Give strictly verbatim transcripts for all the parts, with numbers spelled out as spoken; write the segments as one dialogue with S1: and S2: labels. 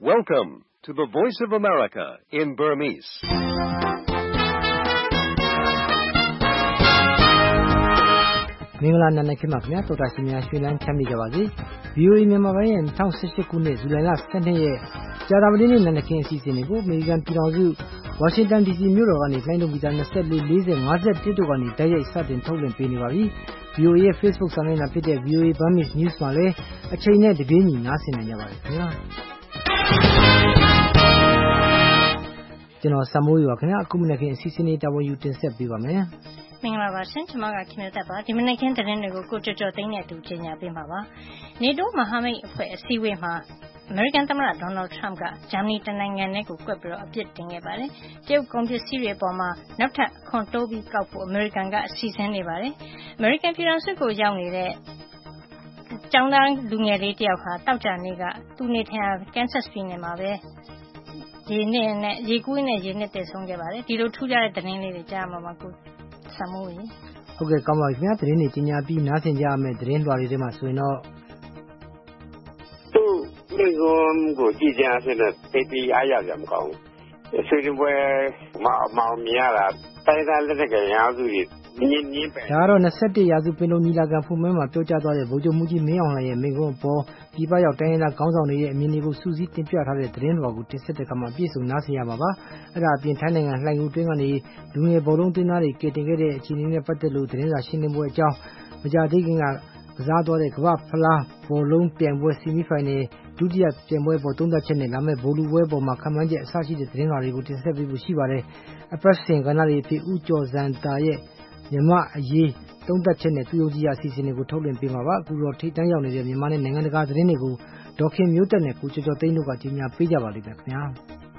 S1: Welcome to the Voice of America in Burmese.
S2: ။မင်္ဂလာနံနက်ခင်းပါခင်ဗျာတော်တာရှင်များရွှေလန်းချမ်းမြေကြပါစေ။ ဗွီအိုအေ မြန်မာပိုင်းရဲ့၂၀၁၈ခုနှစ်ဇူလိုင်လ၁၂ရက်ကြာသပတေးနေ့နံနက်ခင်းအစီအစဉ်တွေကိုအမေရိကန်ပြည်ထောင်စုဝါရှင်တန်ဒီစီမြို့တော်ကနေလိုင်းဒုံမီတာ၂၄ ၄၀ ၅၁တို့ကနေတိုက်ရိုက်စတင်ထုတ်လွှင့်ပေးနေပါပြီ။ ဗွီအိုအေရဲ့ Facebook စာမျက်နှာဖြစ်တဲ့ ဗွီအိုအေ Burmese News မှာလည်းအချိန်နဲ့တပြေးညီနားဆင်နိုင်ကြပါတယ်ခင်ဗျာ။ကျွန်တော်စမိုးရွာခင်ဗျာအခုမနက်ခင်းအစီအစဉ်လေးတာဝန်ယူတင်ဆက်ပေးပါမယ်။
S3: မင်္ဂလာပါရှင်ကျွန်မကခင်ဗျာပါဒီမနေ့ကင်းသတင်းတွေကိုကိုကြော်ကြော်သိန်းနဲ့အတူကြီးညာပေးမှာပါနေတိုးမဟာမိတ်အဖွဲ့အစည်းအဝေးမှာအမေရိကန်သမ္မတဒေါ်နယ်ထရမ့်ကဂျာမနီတနိုင်ငံနဲ့ကိုကွက်ပြီးတော့အပြစ်တင်ခဲ့ပါတယ်တရုတ်ကွန်ပျူတာတွေအပေါ်မှာနောက်ထပ်ခွန်တိုးပြီးကောက်ဖို့အမေရိကန်ကအစီအစဉ်နေပါတယ်အမေရိကန်ပြည်ထောင်စုကိုရောက်နေတဲ့ကျောင်းသားလူငယ်လေးတယောက်ဟာတောက်ကြနေကသူနေထိုင်ရာကန်ဆတ်ပြည်နယ်မှာပဲရေနဲ့နဲ့ရေကူးနဲ့ရေနဲ့တည်ဆုံးခဲ့ပါတယ်ဒီလိုထူးခြားတဲ့သတင်းလေးတွေကြားမှာပါကိုစမိုးရေ
S2: ဟုတ်ကဲ့ကောင်းပါပြီခင်ဗျာသတင်းတွေကြီးညာပြီးနားဆင်ကြရမယ်သတင်းလွှာတွေထဲမှာဆိုရင်တော့
S4: သူ့မိကွန်ကိုကြည်ကြမ်းဖြစ်တဲ့တေးတီအားရကြမကောင်းဘူးဆွေးနွေးပွဲမှာမောင်မြင်ရတာတိုင်းသားလက်ထက်ကရာစုတွေညင်းညင်းပဲ
S2: ဒါကတော့၂၁ရာစုပင်လုံညီလာခံဖွင့်ပွဲမှာပြောကြားသွားတဲ့ဗိုလ်ချုပ်မှုကြီးမင်းအောင်လှိုင်ရဲ့မိန့်ခွန်းအပေါ်ပြည်ပရောက်တိုင်းရင်းသားခေါင်းဆောင်တွေရဲ့အမြင်တွေကိုစူးစီးတင်ပြထားတဲ့သတင်းတော်ကိုတင်ဆက်တဲ့အခါမှာပြည်စုံနားဆင်ရမှာပါအဲ့ဒါအပြင်ထိုင်းနိုင်ငံလှိုင်ကူးတွင်းကနေလူငယ်ဘောလုံးတင်းသားတွေကတင်ခဲ့တဲ့အခြေအနေနဲ့ပတ်သက်လို့သတင်းစာရှင်းလင်းပွဲအကြောင်းမကြသေးခင်ကကစားသွားတဲ့ကမ္ဘာဖလားဘောလုံးပြိုင်ပွဲဆီမီဖိုင်နယ်ဒုတိယပြိုင်ပွဲပေါ်သုံးသပ်ချက်နဲ့လာမယ့်ဗိုလ်လူပွဲပေါ်မှာခံမှန်းချက်အစရှိတဲ့သတင်းတွေကိုတင်ဆက်ပေးဖို့ရှိပါတယ်အပတ်စဉ်ကဏ္ဍတွေအဖြစ်ဦးကျော်စံတာရဲ့မြန်မာအရေးသုံးသပ်ချက်နဲ့သူယုံကြည်ရာအစီအစဉ်တွေကိုထုတ်လွှင့်ပေးမှာပါအခုတော့ထိပ်တန်းရောက်နေတဲ့မြန်မာနဲ့နိုင်ငံတကာသတင်းတွေကိုဒေါက်ခင်မျိုးသက်နဲ့ကိုကျော်ကျော်သိန်းတို့ကကြီးညာပေးကြပါလိမ့်မယ်ခင်ဗျာ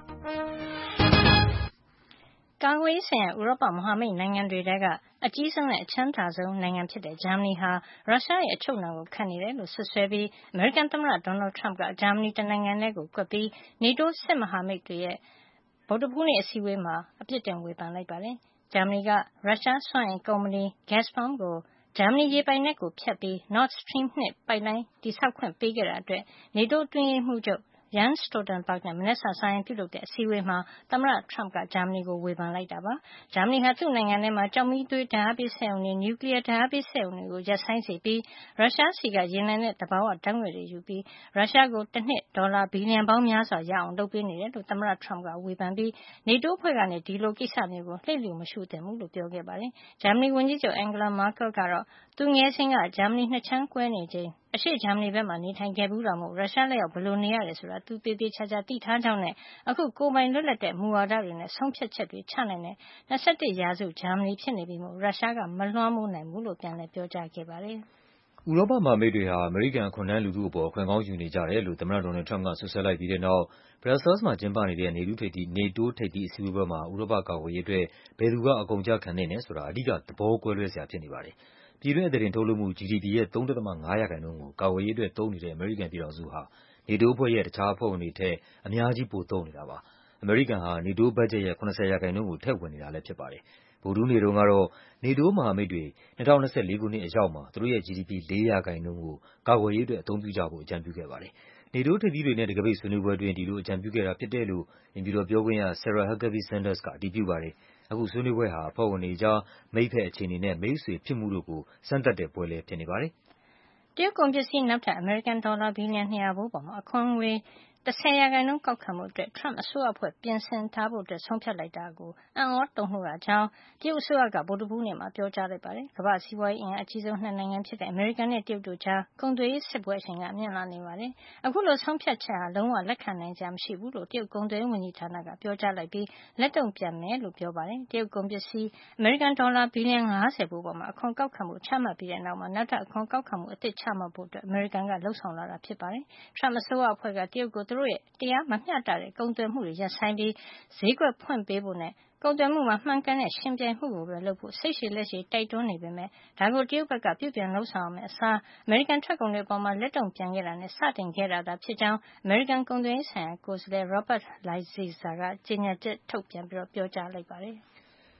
S3: ကာကွယ်ရေးဆိုင်ရာဥရောပမဟာမိတ်နိုင်ငံတွေထဲကအကြီးဆုံးနဲ့အချမ်းသာဆုံးနိုင်ငံဖြစ်တဲ့ဂျာမနီဟာရုရှားရဲ့အချုပ်အနှောင်ကိုခံနေတယ်လို့ဆွဆွဲပြီးအမေရိကန်သမ္မတဒေါ်နယ်ထရမ့်ကဂျာမနီတနိုင်ငံနဲ့ကိုကွက်ပြီးနေတိုးစစ်မဟာမိတ်တွေရဲ့ဗုဒ္ဓဟူးနေ့အစည်းအဝေးမှာအပြစ်တင်ဝေဖန်လိုက်ပါတယ်ဂျာမနီကရုရှားစွမ်းအင်ကုမ္ပဏီ Gazprom ကိုဂျာမနီရေပိုင်နက်ကိုဖျက်ပြီး Nord Stream ၂ ပိုက်လိုင်းတည်ဆောက်ခွင့်ပေးခဲ့တာအတွက်နေတိုးအတွင်းရေးမှူးချုပ်Jens Stoltenberg နဲ့မနက်စာစားရင်ပြုလုပ်တဲ့အစည်းအဝေးမှာသမ္မတထရမ့်ကဂျာမနီကိုဝေဖန်လိုက်တာပါဂျာမနီဟာသူ့နိုင်ငံထဲမှာကျောက်မီးသွေးဓါတ်အားပေးစက်ရုံတွေနျူကလ িয়ার ဓါတ်အားပေးစက်ရုံတွေကိုရပ်ဆိုင်းစေပြီးရုရှားဆီကရေနံနဲ့သဘာဝဓါတ်ငွေ့တွေယူပြီးရုရှားကိုတစ်နှစ်ဒေါ်လာဘီလီယံပေါင်းများစွာရအောင်လုပ်ပေးနေတယ်လို့သမ္မတထရမ့်ကဝေဖန်ပြီးနေတိုးအဖွဲ့ကနေဒီလိုကိစ္စမျိုးကိုလှည့်လျူမရှုသင့်ဘူးလို့ပြောခဲ့ပါတယ်ဂျာမနီဝန်ကြီးချုပ် Angela Merkel ကတော့သူငယ်စဉ်ကဂျာမနီနှစ်ချမ်းကွဲနေချိန်အရှေ့ဂျာမနီဘက်မှာနေထိုင်ခဲ့ဘူးတာမို့ရုရှားလက်အောက်ဘယ်လိုနေရတယ်ဆိုတာသူသေသေးချာချာသိထားကြောင်းနဲ့အခုကိုယ်ပိုင်လွတ်လပ်တဲ့မူဝါဒတွေနဲ့ဆုံးဖြတ်ချက်တွေချနိုင်တဲ့၂၁ရာစုဂျာမနီဖြစ်နေပြီမို့ရုရှားကမလွှမ်းမိုးနိုင်ဘူးလို့ပြန်လည်ပြောကြားခဲ့ပါတယ်
S5: ဥရောပမဟာမိတ်တွေဟာအမေရိကန်အခွန်ထမ်းလူထုအပေါ်အခွင့်ကောင်းယူနေကြတယ်လို့သမ္မတဒေါ်နယ်ထရမ့်ကဆွဆွဲလိုက်ပြီးတဲ့နောက်ဘရပ်ဆဲလ်စ်မှာကျင်းပနေတဲ့နေတိုးထိပ်သီးနေတိုးထိပ်သီးအစည်းအဝေးပွဲမှာဥရောပကာကွယ်ရေးအတွက်ဘယ်သူကအကုန်အကျခံသင့်တယ်ဆိုတာအဓိကသဘောကွဲလွဲစရာဖြစ်နေပါတယ်ပြည်တွင်းအသားတင်ထုတ်လုပ်မှု ဂျီဒီပီ ရဲ့ ၃.၅ ရာခိုင်နှုန်းကိုကာကွယ်ရေးအတွက်သုံးနေတဲ့အမေရိကန်ပြည်ထောင်စုဟာနေတိုးအဖွဲ့ရဲ့တခြားအဖွဲ့ဝင်တွေထက်အများကြီးပိုသုံးနေတာပါအမေရိကန်ဟာနေတိုးဘတ်ဂျက်ရဲ့၇၀ရာခိုင်နှုန်းကိုထည့်ဝင်နေတာလည်းဖြစ်ပါတယ်ဗုဒ္ဓဟူးနေ့တုန်းကတော့နေတိုးမဟာမိတ်တွေ၂၀၂၄ခုနှစ်အရောက်မှာသူတို့ရဲ့ ဂျီဒီပီ ၄ရာခိုင်နှုန်းကိုကာကွယ်ရေးအတွက်အသုံးပြုကြဖို့အကြံပြုခဲ့ပါတယ်နေတိုးထိပ်သီးတွေနဲ့တံခါးပိတ်ဆွေးနွေးပွဲအတွင်းဒီလိုအကြံပြုခဲ့တာဖြစ်တယ်လို့အိမ်ဖြူတော်ပြောခွင့်ရ Sarah Huckabee Sanders ကအတည်ပြုပါတယ်အခုဆွေးနွေးပွဲဟာအဖွဲ့ဝင်တွေအကြားမိတ်ဖက်အခြေအနေနဲ့မိတ်ဆွေဖြစ်မှုတို့ကိုစမ်းသပ်တဲ့ပွဲလည်းဖြစ်နေပါတယ်
S3: တရုတ်ကုန်ပစ္စည်းနောက်ထပ်အမေရိကန်ဒေါ်လာဘီလီယံ၂၀၀ဖိုးပေါ်မှာအခွန်ငွေ၁၀ရာခိုင်နှုန်းကောက်ခံမှုအတွက်ထရမ့်အစိုးရအဖွဲ့ပြင်ဆင်ထားဖို့ဆုံးဖြတ်လိုက်တာကိုအံ့ဩတုန်လှုပ်တာကြောင့်တရုတ်အစိုးရကဗုဒ္ဓဟူးနေ့မှာပြောကြားလိုက်ပါတယ်ကမ္ဘာ့စီးပွားရေးအင်အားအကြီးဆုံးနှစ်နိုင်ငံဖြစ်တဲ့အမေရိကန်နဲ့တရုတ်တို့ကြားကုန်သွယ်ရေးစစ်ပွဲအရှိန်ကမြင့်လာနေပါတယ်အခုလိုဆုံးဖြတ်ချက်ဟာလုံးဝလက်ခံနိုင်စရာမရှိဘူးလို့တရုတ်ကုန်သွယ်ရေးဝန်ကြီးဌာနကပြောကြားလိုက်ပြီးလက်တုံ့ပြန်မယ်လို့ပြောပါတယ်တရုတ်ကုန်ပစ္စည်းအမေရိကန်ဒေါ်လာဘီလီယံ၅၀ဖိုးပေါ်မှာအခွန်ကောက်ခံမှုချမှတ်ပြီးတဲ့နောက်မှာနောက်ထပ်အခွန်ကောက်ခံမှုအသစ်ချမှတ်ဖို့အတွက်အမေရိကန်ကလှုံ့ဆော်လာတာဖြစ်ပါတယ်ထရမ့်အစိုးရအဖွဲ့ကတရုတ်ကိုသူတို့ရဲ့တရားမမျှတတဲ့ကုန်သွယ်မှုတွေရပ်ဆိုင်းပြီးဈေးကွက်ဖွင့်ပေးဖို့နဲ့ကုန်သွယ်မှုမှာမှန်ကန်တဲ့ရှင်ပြိုင်မှုကိုပဲလုပ်ဖို့စိတ်ရှည်လက်ရှည်တိုက်တွန်းနေပေမဲ့ဒါကိုတရုတ်ဘက်ကပြုပြင်လုပ်ဆောင်ရမယ့်အစားအမေရိကန်ထွက်ကုန်တွေအပေါ်လက်တုံ့ပြန်ခဲ့တာနဲ့စတင်ခဲ့တာသာဖြစ်ကြောင်းအမေရိကန်ကုန်သွယ်ရေးဆိုင်ရာကိုယ်စားလှယ် Robert Lighthizer ကကြေညာချက်ထုတ်ပြန်ပြောကြားလိုက်ပါတယ်
S5: ထ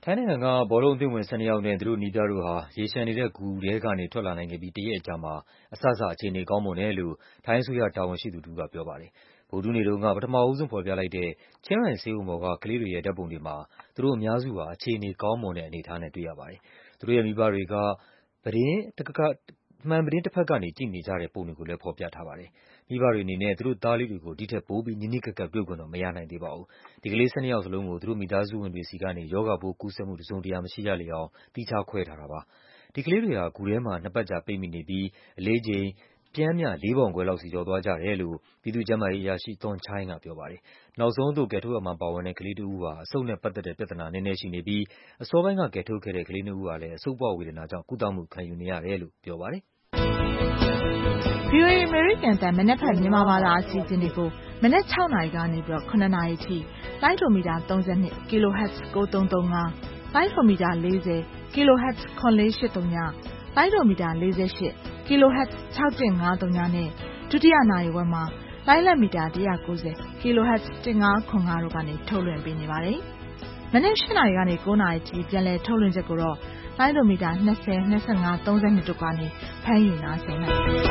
S5: ထိုင်းနိုင်ငံကဘောလုံးအသင်းဝင် ၁၂ ယောက်နဲ့သူတို့နည်းပြတို့ဟာရေလျှံနေတဲ့ဂူထဲကနေထွက်လာနိုင်ခဲ့ပြီးတရက်အကြာမှာအစစအခြေအနေကောင်းမွန်တယ်လို့ထိုင်းအစိုးရတာဝန်ရှိသူတဦးကပြောပါတယ်။ဗုဒ္ဓဟူးနေ့တုန်းကပထမဦးဆုံးဖော်ပြလိုက်တဲ့ချင်းရိုင်ဆေးရုံပေါ်ကကလေးတွေရဲ့ဓာတ်ပုံတွေမှာသူတို့အများစုဟာအခြေအနေကောင်းမွန်တဲ့အနေအထားနဲ့တွေ့ရပါတယ်။သူတို့ရဲ့မိဘတွေကပြတင်းတကကမှန်ပြတင်းတစ်ဖက်ကနေကြည့်နေကြတဲ့ပုံတွေကိုလည်းဖော်ပြထားပါတယ်။မိဘတွေအနေနဲ့သူတို့သားလေးတွေကိုဒီထက်ပိုပြီးနီးနီးကပ်ကပ်တွေ့ခွင့်တော့မရနိုင်သေးပါဘူး။ဒီကလေး ၁၂ ယောက်စလုံးကိုသူတို့မိသားစုဝင်တွေဆီကနေရောဂါပိုးကူးစက်မှုတစုံတရာမရှိရလေအောင်သီးခြားခွဲထားတာပါ။ဒီကလေးတွေဟာဂူထဲမှာနှစ်ပတ်ကြာပိတ်မိနေပြီးအလေးချိန်ပျမ်းမျှလေးပေါင်ခွဲလောက်စီလျော့သွားကြတယ်လို့ပြည်သူ့ကျန်းမာရေးအရာရှိ Thorn Chai ကပြောပါတယ်။နောက်ဆုံးသို့ကယ်ထုတ်ရာမှာပါဝင်တဲ့ကလေးတဦးဟာအဆုတ်နဲ့ပတ်သက်တဲ့ပြဿနာနည်းနည်းရှိနေပြီးအစောပိုင်းကကယ်ထုတ်ခဲ့တဲ့ကလေးနှစ်ဦးဟာလည်းအဆုတ်ပွဝေဒနာကြောင့်ကုသမှုခံယူနေရတယ်လို့ပြောပါတယ်။
S6: ဗွီအိုအေ American တန်မနက်ဖြန်မြန်မာဘာသာအစီအစဉ်တွေကိုမနက်၆နာရီကနေပြီးတော့ခုနှစ်နာရီထိလိုင်းဒိုမီတာသုံး၂ kilohertz ၉၃၃၅လိုင်းဒိုမီတာ၄၀ kilohertz ခွန်လေး၈၃ညလိုင်းဒိုမီတာ၄၈ kilohertz ၆၁၅၃နဲ့ဒုတိယနာရီဝက်မှာလိုင်းလက်မီတာ၁၉၀ kilohertz ၁၅ခွန်၅တို့ကနေထုတ်လွှင့်ပေးနေပါတယ်။မနက်၈နာရီကနေ၉နာရီထိပြန်လည်ထုတ်လွှင့်ချက်ကိုတော့လိုင်းဒိုမီတာ၂၀ ၂၅ ၃၂တို့ကနေဖမ်းယူနားဆင်နိုင်ပါတယ်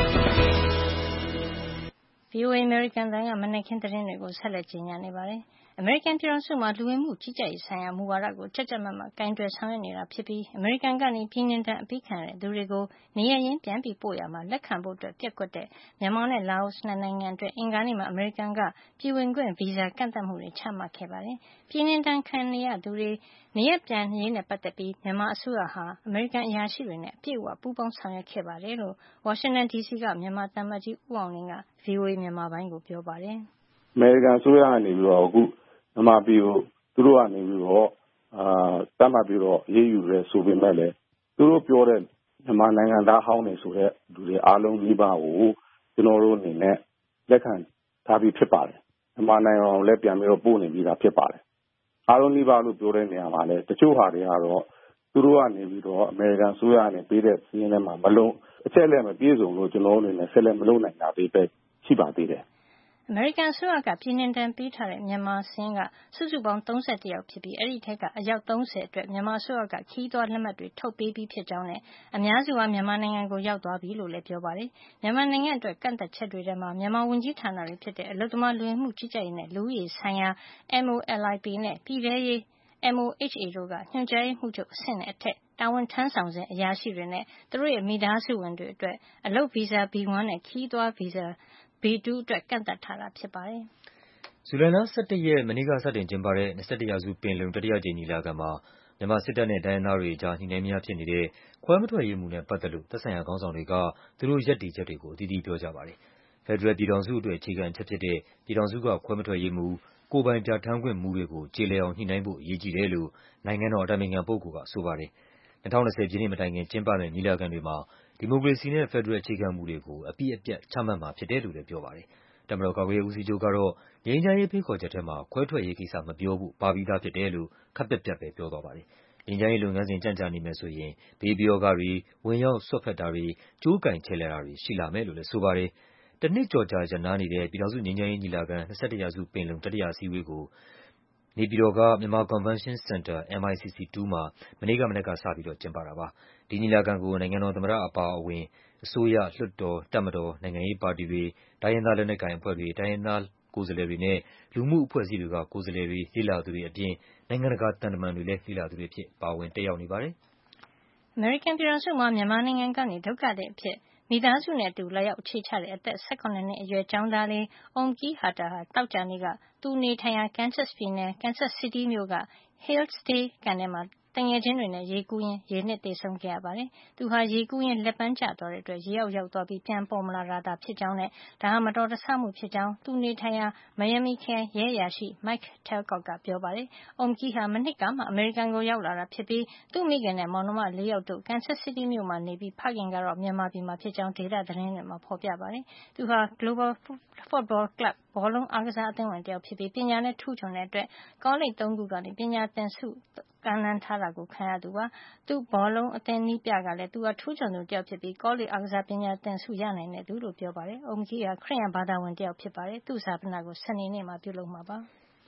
S6: ။
S3: ဗွီအိုအေ American တန်ကမနက်ခင်းသတင်းတွေကိုဆက်လက်ကြီးညာနေပါတယ်။ အမေရိကန်ပြည်ထောင်စုမှာလူဝင်မှုကြီးကြပ်ရေးဆိုင်ရာမူဝါဒကိုကြပ်ကြပ်မတ်မတ်ကိုင်တွယ်ဆောင်ရွက်နေတာဖြစ်ပြီးအမေရိကန်ကနေပြည်နှင်ဒဏ်အပြီးခံရတဲ့သူတွေကိုနေရပ်ရင်းပြန်ပို့ရာမှာလက်ခံဖို့ပျက်ကွက်တဲ့မြန်မာနဲ့လာအိုနှစ်နိုင်ငံအတွက်အင်္ဂါနေ့မှာအမေရိကန်ကပြည်ဝင်ခွင့်ဗီဇာကန့်သတ်မှုတွေချမှတ်ခဲ့ပါတယ်။ပြည်နှင်ဒဏ်ခံနေရသူတွေနေရပ်ပြန်ရေးနဲ့ပတ်သက်ပြီးမြန်မာအစိုးရဟာအမေရိကန်အရာရှိတွေနဲ့အပြည့်အဝပူးပေါင်းဆောင်ရွက်ခဲ့ပါတယ်လို့ဝါရှင်တန်ဒီစီကမြန်မာသံအမတ်ကြီးဦးအောင်လင်းက ဗွီအိုအေမြန်မာပိုင်းကိုပြောပါတယ်။
S7: “အမေရိကန်အစိုးရကနေပြီးတော့အခုမြန်မာပြည်ကိုသူတို့ကနေပြီးတော့အာသတ်မှတ်ပြီးတော့အရေးယူရဲဆိုပေမဲ့လည်းသူတို့ပြောတဲ့မြန်မာနိုင်ငံသားဟောင်းနေဆိုတဲ့လူတွေအားလုံးဒီပါကိုကျွန်တော်တို့အနေနဲ့လက်ခံထားပြီးဖြစ်ပါတယ်။မြန်မာနိုင်ငံကိုလည်းပြန်ပြီးတော့ပို့နေပြီးသားဖြစ်ပါတယ်။အားလုံးဒီပါလို့ပြောတဲ့နေရာမှာလည်းတချို့ဟာတွေကတော့သူတို့ကနေပြီးတော့အမေရိကန်အစိုးရကနေပေးတဲ့စီးရင်ထဲမှာမလုံးအချက်လက်မပြည့်စုံလို့ကျွန်တော်တို့အနေနဲ့ဆက်လက်မလုပ်နိုင်တာတွေပဲရှိပါသေးတယ်။
S3: အမေရိကန်အစိုးရကပြည်နှင်ဒဏ်ပေးထားတဲ့မြန်မာစာရင်းကစုစုပေါင်း၃၁ယောက်ဖြစ်ပြီးအဲဒီထဲကအယောက်၃၀အတွက်မြန်မာအစိုးရကခရီးသွားလက်မှတ်တွေထုတ်ပေးပြီးဖြစ်ကြောင်းနဲ့အများစုဟာမြန်မာနိုင်ငံကိုရောက်သွားပြီလို့လည်းပြောပါတယ်။မြန်မာနိုင်ငံအတွက်ကန့်သတ်ချက်တွေထဲမှာမြန်မာဝန်ကြီးဌာနတွေဖြစ်တဲ့အလုပ်သမားလူဝင်မှုကြီးကြပ်ရေးနဲ့လူဦးရေဆိုင်ရာ M O L I P နဲ့ပြည်ထဲရေး M O H A တို့ကညွှန်ကြားရေးမှူးချုပ်အဆင့်နဲ့အထက်တာဝန်ထမ်းဆောင်စဉ်အရာရှိတွေနဲ့သူတို့ရဲ့မိသားစုဝင်တွေအတွက်အလုပ်ဗီဇာ B one နဲ့ခရီးသွားဗီဇာB two အတွက်ကန့်သတ်ထားတာဖြစ်ပါတယ်
S5: ။ဇူလိုင်လ၁၁ရက်မနေ့ကစတင်ကျင်းပတဲ့၂၁ရာစုပင်လုံတတိယကြိမ်ညီလာခံမှာမြန်မာစစ်တပ်နဲ့တိုင်းရင်းသားတွေအကြားညှိနှိုင်းမရဖြစ်နေတဲ့ခွဲမထွက်ရေးမူနဲ့ပတ်သက်လို့သက်ဆိုင်ရာခေါင်းဆောင်တွေကသူတို့ရပ်တည်ချက်တွေကိုအသီးသီးပြောကြပါတယ်။ဖက်ဒရယ်ပြည်ထောင်စုအတွက်အခြေခံအချက်ဖြစ်တဲ့ပြည်ထောင်စုကခွဲမထွက်ရေးမူ၊ကိုယ်ပိုင်ပြဌာန်းခွင့်မူတွေကိုကျေလည်အောင်ညှိနှိုင်းဖို့အရေးကြီးတယ်လို့နိုင်ငံတော်အတိုင်ပင်ခံပုဂ္ဂိုလ်ကဆိုပါတယ်။၂၀၂၀ပြည့်နှစ်မတိုင်ခင်ကျင်းပမယ့်ညီလာခံတွေမှာဒီမိုကရေစီနဲ့ဖက်ဒရယ်အခြေခံမူတွေကိုအပြည့်အပြတ်ချမှတ်မှာဖြစ်တယ်လို့လည်းပြောပါတယ်။တပ်မတော်ကာကွယ်ရေးဦးစီးချုပ်ကတော့ငြိမ်းချမ်းရေးဖိတ်ခေါ်ချက်ထဲမှာခွဲထွက်ရေးကိစ္စမပြောဖို့ပါပြီးသားဖြစ်တယ်လို့ခပ်ပြတ်ပြတ်ပဲပြောသွားပါတယ်။ငြိမ်းချမ်းရေးလုပ်ငန်းစဉ်ကြန့်ကြာနေမယ်ဆိုရင်ဘေးပရောဂတွေ၊ဝင်ရောက်စွက်ဖက်တာတွေ၊ကြိုးကိုင်ချယ်လှယ်တာတွေရှိလာမယ်လို့လည်းဆိုပါတယ်။တနှစ်ကျော်ကြာရပ်နားနေတဲ့ပြည်ထောင်စုငြိမ်းချမ်းရေးညီလာခံ၂၁ရာစုပင်လုံတတိယအစည်းအဝေးကိုနေပြည်တော်ကမြန်မာကွန်ဗင်းရှင်းစင်တာ M I C C two မှာမနေ့ကမနက်ကစပြီးတော့ကျင်းပတာပါ။ဒီညီလာခံကိုနိုင်ငံတော်သမ္မတအပါအဝင်အစိုးရ၊လွှတ်တော်၊တပ်မတော်၊နိုင်ငံရေးပါတီတွေ၊တိုင်းရင်းသားလက်နက်ကိုင်အဖွဲ့တွေ၊တိုင်းရင်းသားကိုယ်စားလှယ်တွေနဲ့လူမှုအဖွဲ့အစည်းတွေကကိုယ်စားလှယ်တွေလေ့လာသူတွေအပြင်နိုင်ငံတကာသံတမန်တွေလည်းလေ့လာသူတွေအဖြစ်ပါဝင်တက်ရောက်နေပါတယ်
S3: ။အမေရိကန်ပြည်ထောင်စုမှာမြန်မာနိုင်ငံကနေဒုက္ခသည်အဖြစ်မိသားစုနဲ့အတူလာရောက်အခြေချတဲ့အသက်၁၇နှစ်အရွယ်ကျောင်းသားလေး Umki Hatta ဟာတောက်ကြနေ့ကသူနေထိုင်ရာ Kansas ပြည်နယ် Kansas City မြို့က Hales Day ကန်ထဲမှာတငယ်ချင်းတွေနဲ့ရေကူးရင်းရေနစ်သေဆုံးခဲ့ရပါတယ်။သူဟာရေကူးရင်းလက်ပန်းကျသွားတဲ့အတွက်ရေအောက်ရောက်သွားပြီးပြန်ပေါ်မလာတာသာဖြစ်ကြောင်းနဲ့ဒါဟာမတော်တဆမှုဖြစ်ကြောင်းသူနေထိုင်ရာ Miami ခရိုင်ရဲအရာရှိ Mike Talcott ကပြောပါတယ်။ Umki ဟာမနှစ်ကမှအမေရိကန်ကိုရောက်လာတာဖြစ်ပြီးသူ့မိခင်နဲ့မောင်နှမလေးယောက်တို့ Kansas City မြို့မှာနေပြီးဖခင်ကတော့မြန်မာပြည်မှာဖြစ်ကြောင်းဒေသသတင်းတွေမှာဖော်ပြပါတယ်။သူဟာ Global Football Club ဘောလုံးအားကစားအသင်းဝင်တယောက်ဖြစ်ပြီးပညာနဲ့ထူးချွန်တဲ့အတွက်ကောလိပ်သုံးခုကနေပညာသင်ဆုကမ်းလှမ်းထားတာကိုခံရသူပါ။သူ့ဘောလုံးအသင်းနည်းပြကလည်းသူဟာထူးချွန်သူတယောက်ဖြစ်ပြီးကောလိပ်အားကစားပညာသင်ဆုရနိုင်တဲ့သူလို့ပြောပါတယ်။ Umki ဟာခရစ်ယာန်ဘာသာဝင်တယောက်ဖြစ်ပါတယ်။သူ့ဈာပနကိုစနေနေ့မှာပြုလုပ်မှာပါ။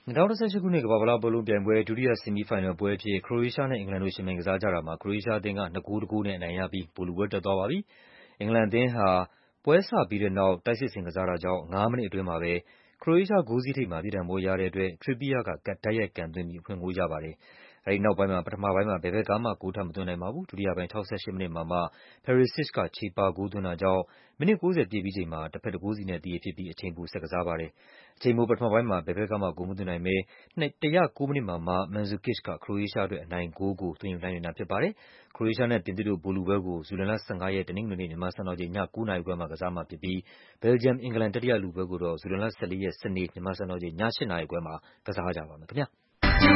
S5: ၂၀၁၈ ခုနှစ်ကမ္ဘာ့ဖလားဘောလုံးပြိုင်ပွဲဒုတိယဆီမီဖိုင်နယ်ပွဲအဖြစ် ခရိုအေးရှားနဲ့အင်္ဂလန်တို့ယှဉ်ပြိုင်ကစားကြတာမှာ ခရိုအေးရှားအသင်းက ၂ ဂိုး ၁ ဂိုးနဲ့အနိုင်ရပြီး ဗိုလ်လုပွဲတက်သွားပါပြီ။ အင်္ဂလန်အသင်းဟာ ပွဲစပြီးတဲ့နောက် တိုက်စစ်ဆင်ကစားတာကြောင့် ငါးမိနစ်အတွင်းမှာပဲ ခရိုအေးရှားဂိုးစည်းထိပ်မှာ ပြစ်ဒဏ်ပွဲရတဲ့အတွက် Trippier က တိုက်ရိုက်ကန်သွင်းပြီး အဖွင့်ဂိုးရပါတယ်။ အဲဒီနောက်ပိုင်းမှာ ပထမပိုင်းမှာ ဘယ်ဘက်ကမှ ဂိုးထပ်မသွင်းနိုင်ပါဘူး။ ဒုတိယပိုင်း ၆၈ မိနစ်မှာမှ Perisic က ချေပဂိုးသွင်းတာကြောင့် မိနစ် ၉၀ ပြည့်ပြီးချိန်မှာ တဘက် ၁ ဂိုးစီနဲ့ သရေဖြစ်ပြီး အချိန်ပိုဆက်ကစားပါတယ်။ အချိန်ပိုပထမပိုင်းမှာ ဘယ်ဘက်ကမှ ဂိုးမသွင်းနိုင်ဘဲ ၁၀၉ မိနစ်မှာမှ Mandzukic က ခရိုအေးရှားအတွက် အနိုင်ဂိုးကို သွင်းယူနိုင်တာဖြစ်ပါတယ်။ ခရိုအေးရှားနဲ့ ပြင်သစ်တို့ ဗိုလ်လုပွဲကို ဇူလိုင်လ ၁၅ ရက် တနင်္ဂနွေနေ့ မြန်မာစံတော်ချိန် ည ၉ နာရီခွဲမှာ ကစားမှာဖြစ်ပြီး ဘယ်လ်ဂျီယမ်-အင်္ဂလန် တတိယလုပွဲကိုတော့ ဇူလိုင်လ ၁၄ ရက် စနေ မြန်မာစံတော်ချိန် ည ၈ နာရီခွဲမှာ ကစားကြပါမယ်ခင်ဗျာ။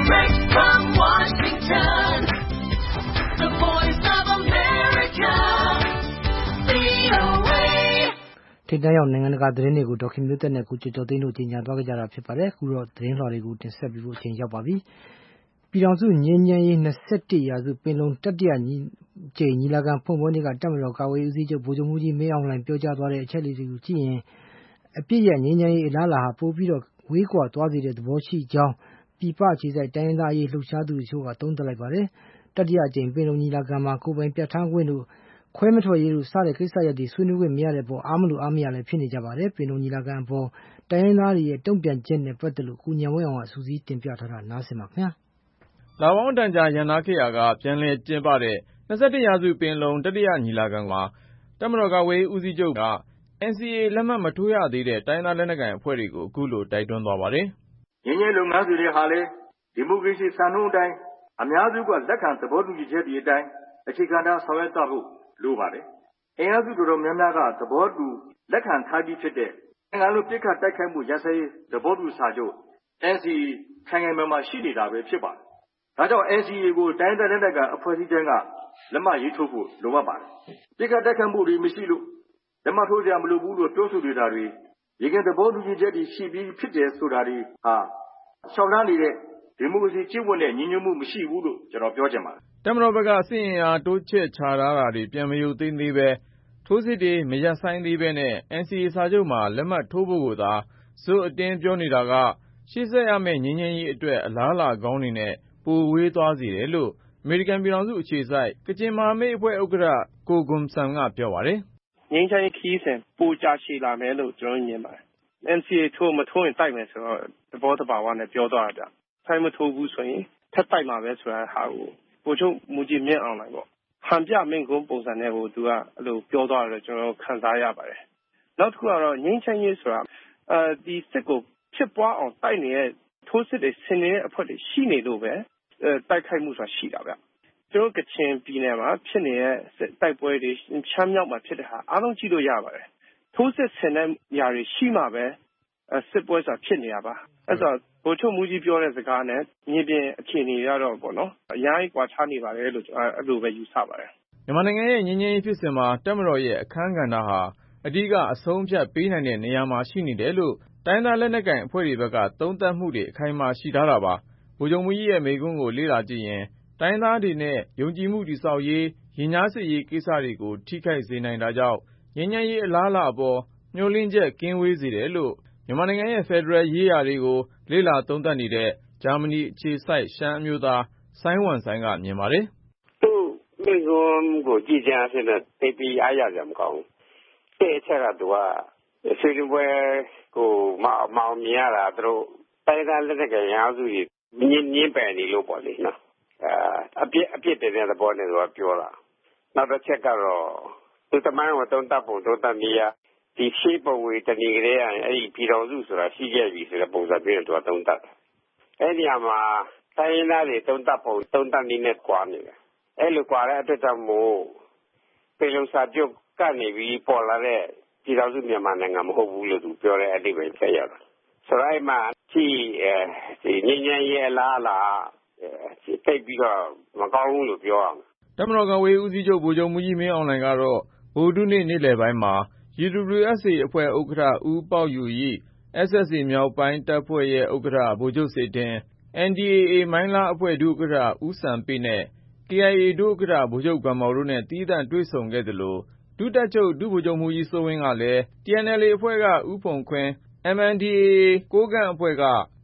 S2: ။ထိပ်တန်းရောက်နိုင်ငံတကာသတင်းတွေကို ဒေါ်ခင်မျိုးသက်နဲ့ကိုကျော်ကျော်သိန်းတို့ကြီးညာသွားကြတာဖြစ်ပါတယ်။အခုတော့သတင်းလွှာတွေကိုတင်ဆက်ပေးဖို့အချိန်ရောက်ပါပြီ။ပြည်ထောင်စုငြိမ်းချမ်းရေး ၂၁ ရာစုပင်လုံတတိယကြိမ်ညီလာခံဖွင့်ပွဲနေ့ကတပ်မတော်ကာကွယ်ရေးဦးစီးချုပ်ဗိုလ်ချုပ်မှူးကြီးမင်းအောင်လှိုင်ပြောကြားသွားတဲ့အချက်တွေကိုကြည့်ရင်အပြည့်ရဲ့ငြိမ်းချမ်းရေးအလားအလာဟာပိုပြီးတော့ဝေးကွာသွားစေတဲ့သဘောရှိကြောင်းပြည်ပအခြေစိုက်တိုင်းရင်းသားရေးလှုပ်ရှားသူတချို့ကသုံးသပ်လိုက်ပါတယ်။တတိယအကြိမ်ပင်လုံညီလာခံမှာကိုယ်ပိုင်ပြဋ္ဌာန်းခွင့်တို့ခွဲမထွက်ရေးတို့စတဲ့ကိစ္စရပ်တွေဆွေးနွေးခွင့်မရတဲ့အပေါ်အားမလိုအားမရလည်းဖြစ်နေကြပါတယ်။ပင်လုံညီလာခံအပေါ်တိုင်းရင်းသားတွေရဲ့တုံ့ပြန်ချက်နဲ့ပတ်သက်လို့ကိုဉာဏ်ဝင်းအောင်ကစူးစီးတင်ပြထားတာနားဆင်ပါခင်ဗျာ
S8: ။လပေါင်းတန်ကြာရန်နာခဲ့ရာကပြန်လည်ကျင်းပတဲ့၂၁ရာစုပင်လုံတတိယညီလာခံမှာတပ်မတော်ကာကွယ်ရေးဦးစီးချုပ်က အန်စီအေ လက်မှတ်မထိုးရသေးတဲ့တိုင်းရင်းသားလက်နက်ကိုင်အဖွဲ့တွေကိုအခုလိုတိုက်တွန်းသွားပါတယ်
S9: ။ငြိမ်းချမ်းရေးလုပ်ငန်းစဉ်တွေဟာလည်းဒီမိုကရေစီစံနှုန်းအတိုင်းအများစုကလက်ခံသဘောတူညီချက်တွေအတိုင်းအခြေခံထားဆောင်ရွက်သွားဖို့လိုပါတယ်။အင်အားစုတော်တော်များများကသဘောတူလက်ခံထားပြီးဖြစ်တဲ့နိုင်ငံလုံးပြစ်ခတ်တိုက်ခိုက်မှုရစရေးသဘောတူစာချုပ် အန်စီအေ ခိုင်ခိုင်မာမာရှိနေတာပဲဖြစ်ပါတယ်။ဒါကြောင့် အန်စီအေ ကိုတိုင်းဒေသလက်နက်ကိုင်အဖွဲ့အစည်းတွေကလက်မှတ်ရေးထိုးဖို့လိုအပ်ပါတယ်။ပြစ်ခတ်တိုက်ခိုက်မှုတွေမရှိလို့လက်မှတ်ထိုးကြမလို့ဘူးလို့ပြောဆိုနေတာတွေရေကသဘောတူညီချက်တွေရှိပြီးဖြစ်တယ်ဆိုတာတွေဟာရှောက်လန်းနေတဲ့ဒီမိုကရေစီကျင့်ဝတ်နဲ့ညီညွတ်မှုမရှိဘူးလို့ကျွန်တော်ပြောချင်ပါတယ်
S8: ။တပ်မတော်ဘက်ကစစ်အင်အားတိုးချဲ့ချထားတာတွေပြန်မရုပ်သိမ်းသေးပဲထိုးစစ်တွေမရပ်ဆိုင်းသေးပဲနဲ့ အန်စီအေ စာချုပ်မှာလက်မှတ်ထိုးဖို့ကိုသာဇွတ်အတင်းပြောနေတာကရှေ့ဆက်ရမယ့်ငြိမ်းချမ်းရေးအတွက်အလားအလာကောင်းတွေနဲ့ပိုဝေးသွားစေတယ်လို့အမေရိကန်ပြည်ထောင်စုအခြေစိုက်ကချင်မဟာမိတ်အဖွဲ့ဥက္ကဋ္ဌကိုဂွမ်ဆမ်ကပြောပါတယ်
S10: ။ငြိမ်းချမ်းရေးခရီးစဉ်ပိုကြာရှည်လာမယ်လို့ကျွန်တော်မြင်ပါတယ်။ အန်စီအေ ထိုးမထိုးရင်တိုက်မယ်ဆိုတော့သဘောတဘာဝနဲ့ပြောသွားတာ။ဆိုင်မထိုးဘူးဆိုရင်ထပ်တိုက်မှာပဲဆိုတာဟာကိုဗိုလ်ချုပ်မှူးကြီးမင်းအောင်လှိုင်ပေါ့ဟန်ပြမင်းကုန်းပုံစံနဲ့ကိုသူကအဲ့လိုပြောသွားတယ်ကျွန်တော်ခံစားရပါတယ်။နောက်တစ်ခုကတော့ငြိမ်းချမ်းရေးဆိုတာအဲဒီစစ်ကိုဖြစ်ပွားအောင်တိုက်နေတဲ့ထိုးစစ်တွေဆင်နေတဲ့အဖွဲ့တွေရှိနေလို့ပဲတိုက်ခိုက်မှုဆိုတာရှိတာဗျ။ကျွန်တော်ကချင်ပြည်နယ်မှာဖြစ်နေတဲ့တိုက်ပွဲတွေရှမ်းမြောက်မှာဖြစ်တဲ့ဟာအားလုံးကြည့်လို့ရပါတယ်။ထိုးစစ်ဆင်တဲ့ຢာတွေရှိမှပဲစစ်ပွဲဆိုတာဖြစ်နေတာပါ။အဲ့တော့ဗိုလ်ချုပ်မှူးကြီးပြောတဲ့စကားနဲ့မြေပြင်အခြေအနေရတော့ပေါ့နော်အများကြီးကွာခြားနေပါတယ်လို့အဲ့လိုပဲယူဆပါတယ်
S8: ။မြန်မာနိုင်ငံရဲ့ငြိမ်းချမ်းရေးဖြစ်စဉ်မှာတပ်မတော်ရဲ့အခန်းကဏ္ဍဟာအဓိကအဆုံးဖြတ်ပေးနိုင်တဲ့နေရာမှာရှိနေတယ်လို့တိုင်းသားလက်နက်ကိုင်အဖွဲ့တွေဘက်ကသုံးသပ်မှုတွေအခိုင်အမာရှိထားတာပါ။ဗိုလ်ချုပ်မှူးကြီးရဲ့မိန့်ခွန်းကိုလေ့လာကြည့်ရင်တိုင်းသားတွေနဲ့ယုံကြည်မှုတည်ဆောက်ရေးရင်ကြားစေ့ရေးကိစ္စတွေကိုထိခိုက်စေနိုင်တာကြောင့်ငြိမ်းချမ်းရေးအလားအလာအပေါ်မျှော်လင့်ချက်ကင်းဝေးစေတယ်လို့မြန်မာနိုင်ငံရဲ့ဖက်ဒရယ်ရေးရာတွေကိုလေ့လာသုံးသပ်နေတဲ့ဂျာမနီအခြေစိုက်ရှမ်းအမျိုးသားစိုင်းဝမ်စိုင်းကမြင်ပါတယ်
S4: ။သူ့မိန့်ခွန်းကိုကြည့်ကြရင်သိပြီးအားရကြမှာမကောင်းဘူး။တဲ့ချက်ကသူကဆွေးနွေးပွဲကိုမမောင်မြင်ရတာသူတို့တိုင်းသားလက်နက်ကိုင်ရာစုကြီးညင်းညင်းပယ်နေလို့ပေါ့လေနော်အပြစ်အပြစ်တဲ့သဘောနဲ့သူကပြောတာနောက်တစ်ချက်ကတော့သူတမိုင်းကိုတုံးတပ်ပုံတုံးတပ်နေရဒီရှိပုံဝေတဏီကလေးကအဲ့ဒီပြည်တော်စုဆိုတာရှိခဲ့ပြီဆိုတဲ့ပုံစံမျိုးနဲ့သူကတုံးတပ်အဲ့ဒီမှာတိုင်းသားတွေတုံးတပ်ပုံတုံးတပ်နေနဲ့ကွာနေတယ်အဲ့လိုကွာတဲ့အတွက်ကြောင့်မို့ပေလုံစာချုပ်ကနေပြီးပေါ်လာတဲ့ပြည်တော်စုမြန်မာနိုင်ငံမဟုတ်ဘူးလို့သူပြောတဲ့အတိတ်ပဲဆက်ရတာဆိုတော့အဲ့မှာကြည့်အဲဒီငញ្ញမ်းရဲ့လားလားတိတ်ပြီးတော့မကောင်းဘူးလို့ပြောအောင်
S8: တပ်မတော်ကဝေးဦးစီးချုပ်ဗိုလ်ချုပ်မှူးကြီးမင်းအောင်လှိုင်ကတော့ဗိုလ်တုနေ့နေ့လယ်ပိုင်းမှာ ယူ ဒဘလျူ အက်စ် အေ အဖွဲ့ဥက္ကဋ္ဌဦးပေါက်ယူရိ အက်စ် အက်စ် အေ မြောက်ပိုင်းတပ်ဖွဲ့ရဲ့ဥက္ကဋ္ဌဗိုလ်ချုပ်စေတင် အန် ဒီ အေ အေ မိုင်းလားအဖွဲ့ဒုဥက္ကဋ္ဌဦးစံပေ့နဲ့ ကေ အိုင် အေ ဒုဥက္ကဋ္ဌဗိုလ်ချုပ်ဂွမ်မော်တို့နဲ့သီးသန့်တွေ့ဆုံခဲ့သလိုဒုတပ်ချုပ်ဒုဗိုလ်ချုပ်မှူးကြီးစိုးဝင်းကလည်း တီ အန် အယ် အေ အဖွဲ့ကဦးဖုန်ခွင်း အမ် အန် ဒီ အေ အေ ကိုးကန့်အဖွဲ့က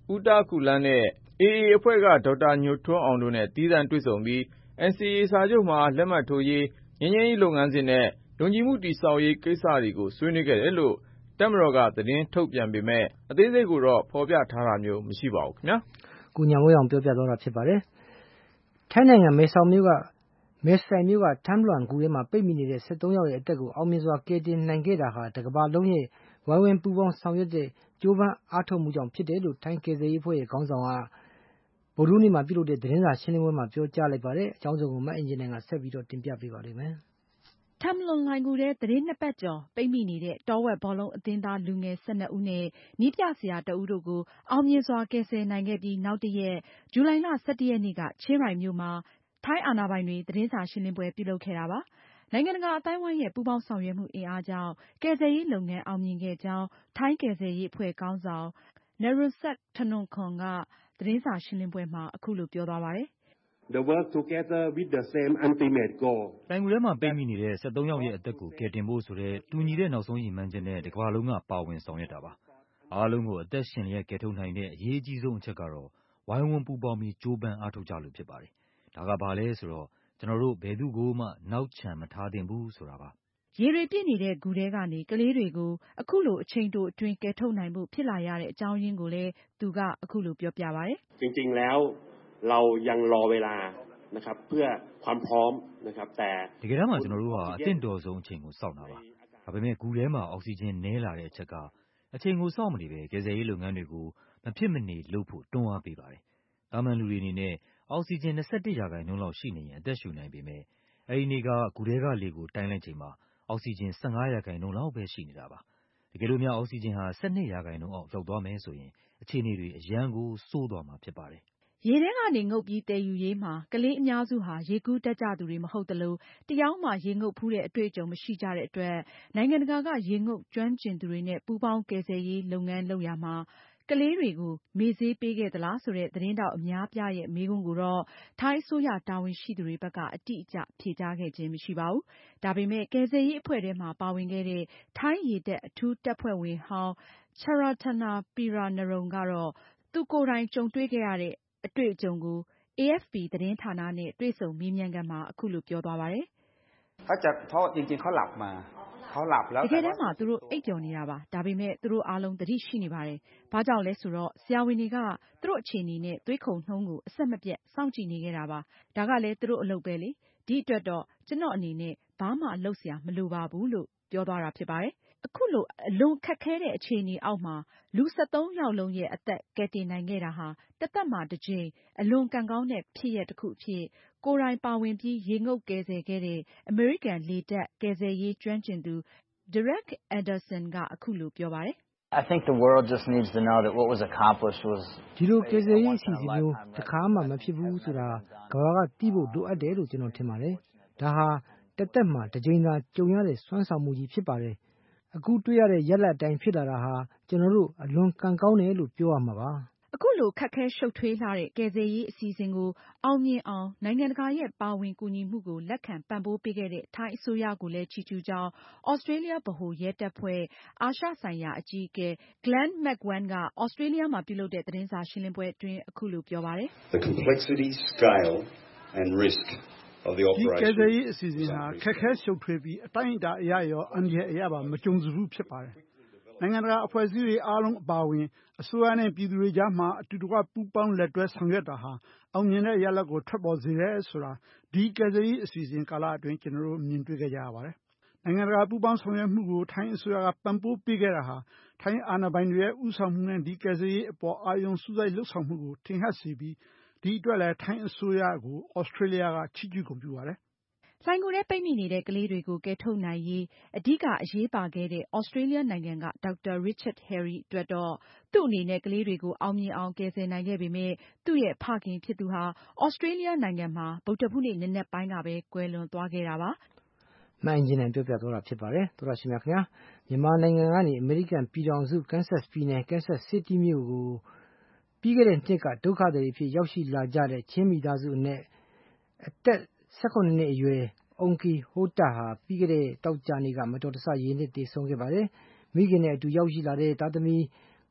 S8: ဦးတားကူလန်းနဲ့ အေအေ အဖွဲ့က ဒေါက်တာညိုထွန်းအောင်တို့နဲ့သီးသန့်တွေ့ဆုံပြီး အန်စီအေ စာချုပ်မှာလက်မှတ်ထိုးရေး၊ ငြိမ်းချမ်းရေးလုပ်ငန်းစဉ်နဲ့ ယုံကြည်မှုတည်ဆောက်ရေးကိစ္စတွေကိုဆွေးနွေးခဲ့တယ်လို့တပ်မတော်ကသတင်းထုတ်ပြန်ပေမဲ့အသေးစိတ်ကိုတော့ဖော်ပြထားတာမျိုးမရှိပါဘူးခင်ဗျာ
S2: ။ကိုညာမိုးအောင်ပြောပြသွားတာဖြစ်ပါတယ်။ထိုင်းနိုင်ငံမဲဆောက်မြို့ကမဲဆိုင်မြို့ကထမ်းလွမ်ကူထဲမှာပိတ်မိနေတဲ့၁၃ယောက်ရဲ့အသက်ကိုအောင်မြင်စွာကယ်တင်နိုင်ခဲ့တာဟာတကမ္ဘာလုံးရဲ့ဝိုင်းဝန်းပူးပေါင်းဆောင်ရွက်တဲ့ကြိုးပမ်းအားထုတ်မှုကြောင့်ဖြစ်တယ်လို့ထိုင်းကယ်ဆယ်ရေးအဖွဲ့ရဲ့ခေါင်းဆောင်ကဗုဒ္ဓဟူးနေ့မှာပြုလုပ်တဲ့သတင်းစာရှင်းလင်းပွဲမှာပြောကြားလိုက်ပါတယ်။အကြောင်းစုံကိုမအင်ဂျင်နိုင်ကဆက်ပြီးတော့တင်ပြပေးပါလိမ့်မယ်
S6: ။ထမ်လွန်လှိုဏ်ဂူထဲသတင်းနှစ်ပတ်ကျော်ပိတ်မိနေတဲ့တောဝက်ဘောလုံးအသင်းသားလူငယ်၁၂ဦးနဲ့နည်းပြဆရာတဦးတို့ကိုအောင်မြင်စွာကယ်ဆယ်နိုင်ခဲ့ပြီးနောက်တရက်ဇူလိုင်လ၁၁ရက်နေ့ကချင်းရိုင်မြို့မှာထိုင်းအာဏာပိုင်တွေသတင်းစာရှင်းလင်းပွဲပြုလုပ်ခဲ့တာပါ။နိုင်ငံတကာအသိုင်းအဝိုင်းရဲ့ပူးပေါင်းဆောင်ရွက်မှုအင်အားကြောင့်ကယ်ဆယ်ရေးလုပ်ငန်းအောင်မြင်ခဲ့ကြောင်းထိုင်းကယ်ဆယ်ရေးအဖွဲ့ခေါင်းဆောင် Narongsak Osatanakorn ကသတင်းစာရှင်းလင်းပွဲမှာအခုလိုပြောသွားပါတယ်။
S11: The work together with the same ultimate goal
S5: လှိုဏ်ဂူထဲမှာပိတ်မိနေတဲ့၁၃ယောက်ရဲ့အသက်ကိုကယ်တင်ဖို့ဆိုတဲ့တူညီတဲ့နောက်ဆုံးရည်မှန်းချက်နဲ့တကမ္ဘာလုံးကပါဝင်ဆောင်ရွက်တာပါ။အားလုံးကိုအသက်ရှင်လျက်ကယ်ထုတ်နိုင်တဲ့အရေးအကြီးဆုံးအချက်ကတော့ဝိုင်းဝန်းပူးပေါင်းပြီးကြိုးပမ်းအားထုတ်ကြလို့ဖြစ်ပါတယ်။ဒါကဘာလဲဆိုတော့ကျွန်တော်တို့ဘယ်သူ့ကိုမှနောက်ချန်မထားသင့်ဘူးဆိုတာပါ
S6: ။ရေတွေပြည့်နေတဲ့ဂူထဲကနေကလေးတွေကိုအခုလိုအချိန်တိုအတွင်းကယ်ထုတ်နိုင်ဖို့ဖြစ်လာရတဲ့အကြောင်းရင်းကိုလည်းသူကအခုလိုပြောပြပါတယ်
S11: ။จริงๆแล้วเรายังรอเวลานะครับเพื่อความพร้อมนะครับแต่
S5: တကယ်တမ်းမှာကျွန်တော်တို့ဟာအသင့်တော်ဆုံးအချိန်ကိုစောင့်တာပါ။ဒါပေမဲ့ဂူထဲမှာအောက်ဆီဂျင်နည်းလာတဲ့အချက်ကအချိန်ကိုစောင့်မနေပဲကယ်ဆယ်ရေးလုပ်ငန်းတွေကိုမဖြစ်မနေလုပ်ဖို့တွန်းအားပေးပါတယ်။တာမန်လူတွေအနေနဲ့အောက်ဆီဂျင်၂၁ရာခိုင်နှုန်းလောက်ရှိနေရင်အသက်ရှူနိုင်ပေမဲ့အဲဒီနေ့ကဂူထဲကလေကိုတိုင်းလိုက်ချိန်မှာအောက်ဆီဂျင်၁၅ရာခိုင်နှုန်းလောက်ပဲရှိနေတာပါ။တကယ်လို့များအောက်ဆီဂျင်ဟာ၁၂ရာခိုင်နှုန်းအောက်ရောက်သွားမယ်ဆိုရင်အခြေအနေတွေအရမ်းကိုဆိုးသွားမှာဖြစ်ပါတယ်
S6: ။ရေထဲကနေငုပ်ပြီးသယ်ယူရေးမှာကလေးအများစုဟာရေကူးတတ်ကြသူတွေမဟုတ်သလိုတယောက်မှရေငုပ်ဖူးတဲ့အတွေ့အကြုံမရှိကြတဲ့အတွက်နိုင်ငံတကာကရေငုပ်ကျွမ်းကျင်သူတွေနဲ့ပူးပေါင်းကယ်ဆယ်ရေးလုပ်ငန်းလုပ်ရာမှာကလေးတွေကိုမေ့ဆေးပေးခဲ့သလားဆိုတဲ့သတင်းထောက်အများအပြားရဲ့မေးခွန်းကိုတော့ထိုင်းအစိုးရတာဝန်ရှိသူတွေဘက်ကအတိအကျဖြေကြားခဲ့ခြင်းမရှိပါဘူး။ဒါပေမဲ့ကယ်ဆယ်ရေးအဖွဲ့ထဲမှာပါဝင်ခဲ့တဲ့ထိုင်းရေတပ်အထူးတပ်ဖွဲ့ဝင်ဟောင်း Charatana Peeranarong ကတော့သူကိုယ်တိုင်ကြုံတွေ့ခဲ့ရတဲ့အတွေ့အကြုံကို အေအက်ဖ်ပီ သတင်းဌာနနဲ့တွေ့ဆုံမေးမြန်းခန်းမှာအခုလိုပြောသွားပါတယ်
S11: ။เขาจะเพราะจริงๆเขาหลับมาเขาหลับแล้ว
S6: တကယ်တမ်းမှာသူတို့အိပ်ပျော်နေတာပါဒါပေမဲ့သူတို့အားလုံးသတိရှိနေပါတယ်။ဘာကြောင့်လဲဆိုတော့ဆရာဝန်တွေကသူတို့အခြေအနေနဲ့သွေးခုန်နှုန်းကိုအဆက်မပြတ်စောင့်ကြည့်နေခဲ့တာပါ။ဒါကလည်းသူတို့အလုပ်ပဲလေ။ဒီအတွက်တော့ကျွန်တော်အနေနဲ့ဘာမှလုပ်စရာမလိုပါဘူးလို့ပြောသွားတာဖြစ်ပါတယ်။အခုလိုအလွန်ခက်ခဲတဲ့အခြေအနေအောက်မှာလူ၁၃ယောက်လုံးရဲ့အသက်ကယ်တင်နိုင်ခဲ့တာဟာတသက်မှာတစ်ကြိမ်အလွန်ကံကောင်းတဲ့ဖြစ်ရပ်တစ်ခုအဖြစ်ကိုယ်တိုင်ပါဝင်ပြီးရေငုပ်ကယ်ဆယ်ခဲ့တဲ့အမေရိကန်လေတပ်ကယ်ဆယ်ရေးကျွမ်းကျင်သူ Derek Anderson ကအခုလိုပြောပါတယ်
S12: ။ I think the world just needs to know that what was accomplished was
S2: ဒီလိုကယ်ဆယ်ရေးအစီအစဉ်မျိုးတစ်ခါမှမဖြစ်ဘူးဆိုတာကမ္ဘာကသိဖို့လိုအပ်တယ်လို့ကျွန်တော်ထင်ပါတယ်။ဒါဟာတသက်မှာတစ်ကြိမ်သာကြုံရတဲ့စွမ်းဆောင်မှုကြီးဖြစ်ပါတယ်။အခုတွေ့ရတဲ့ရလဒ်အတိုင်းဖြစ်လာတာဟာကျွန်တော်တို့အလွန်ကံကောင်းတယ်လို့ပြောရမှာပါ
S6: ။အခုလိုခက်ခဲရှုပ်ထွေးလှတဲ့ကယ်ဆယ်ရေးအစီအစဉ်ကိုအောင်မြင်အောင်နိုင်ငံတကာရဲ့ပါဝင်ကူညီမှုကိုလက်ခံပံ့ပိုးပေးခဲ့တဲ့ထိုင်းအစိုးရကိုလည်းချီးကျူးကြောင်းသြစတြေးလျဗဟိုရဲတပ်ဖွဲ့အာရှဆိုင်ရာအကြီးအကဲ Glen McEwen ကသြစတြေးလျမှာပြုလုပ်တဲ့သတင်းစာရှင်းလင်းပွဲအတွင်းအခုလိုပြောပါတယ်
S13: ။ The complexity, scale and risk of the operation
S14: ဒီကယ်ဆယ်ရေးအစီအစဉ်ဟာခက်ခဲရှုပ်ထွေးပြီးအတိုင်းအတာအရရောအန္တရာယ်အရပါမကြုံစဘူးဖြစ်ပါတယ်။နိုင်ငံတကာအဖွဲ့အစည်းတွေအားလုံးအပါအဝင်အစိုးရနဲ့ပြည်သူတွေကြားမှာအတူတကွပူးပေါင်းလက်တွဲဆောင်ရွက်တာဟာအောင်မြင်တဲ့ရလဒ်ကိုထွက်ပေါ်စေတယ်ဆိုတာဒီကယ်ဆယ်ရေးအစီအစဉ်ကာလအတွင်းကျွန်တော်တို့မြင်တွေ့ခဲ့ကြရပါတယ်။နိုင်ငံတကာပူးပေါင်းဆောင်ရွက်မှုကိုထိုင်းအစိုးရကပံ့ပိုးပေးခဲ့တာဟာထိုင်းအာဏာပိုင်တွေရဲ့ဦးဆောင်မှုနဲ့ဒီကယ်ဆယ်ရေးအပေါ်အာရုံစူးစိုက်လှုပ်ဆောင်မှုကိုထင်ဟပ်စေပြီးဒီအတွက်လည်းထိုင်းအစိုးရကိုသြစတြေးလျကချီးကျူးဂုဏ်ပြုပါတယ်
S6: ။လှိုဏ်ဂူထဲပိတ်မိနေတဲ့ကလေးတွေကိုကယ်ထုတ်နိုင်ရေးအဓိကအရေးပါခဲ့တဲ့သြစတြေးလျနိုင်ငံကဒေါက်တာ Richard Harry အတွက်တော့သူ့အနေနဲ့ကလေးတွေကိုအောင်မြင်အောင်ကယ်ဆယ်နိုင်ခဲ့ပေမဲ့သူ့ရဲ့ဖခင်ဖြစ်သူဟာသြစတြေးလျနိုင်ငံမှာဗုဒ္ဓဟူးနေ့နံနက်ပိုင်းကပဲကွယ်လွန်သွားခဲ့တာပါ
S2: ။မအင်ဂျင်နိုင်ပြောပြသွားတာဖြစ်ပါတယ်။သောရရှိမြခင်ဗျာမြန်မာနိုင်ငံကနေအမေရိကန်ပြည်ထောင်စုကန်ဆတ်ပြည်နယ်ကန်ဆတ်စီးတီးမြို့ကိုပြီးခဲ့တဲ့နှစ်ကဒုက္ခသည်တွေဖြစ်ရောက်ရှိလာကြတဲ့ချင်းမိသားစုအနက်အသက်၁၇နှစ်အရွယ်အုံကီဟိုးတာဟာပြီးခဲ့တဲ့တောက်ကြနေ့ကမတော်တဆရေနစ်သေဆုံးခဲ့ပါတယ်။မိခင်နဲ့အတူရောက်ရှိလာတဲ့သားသမီး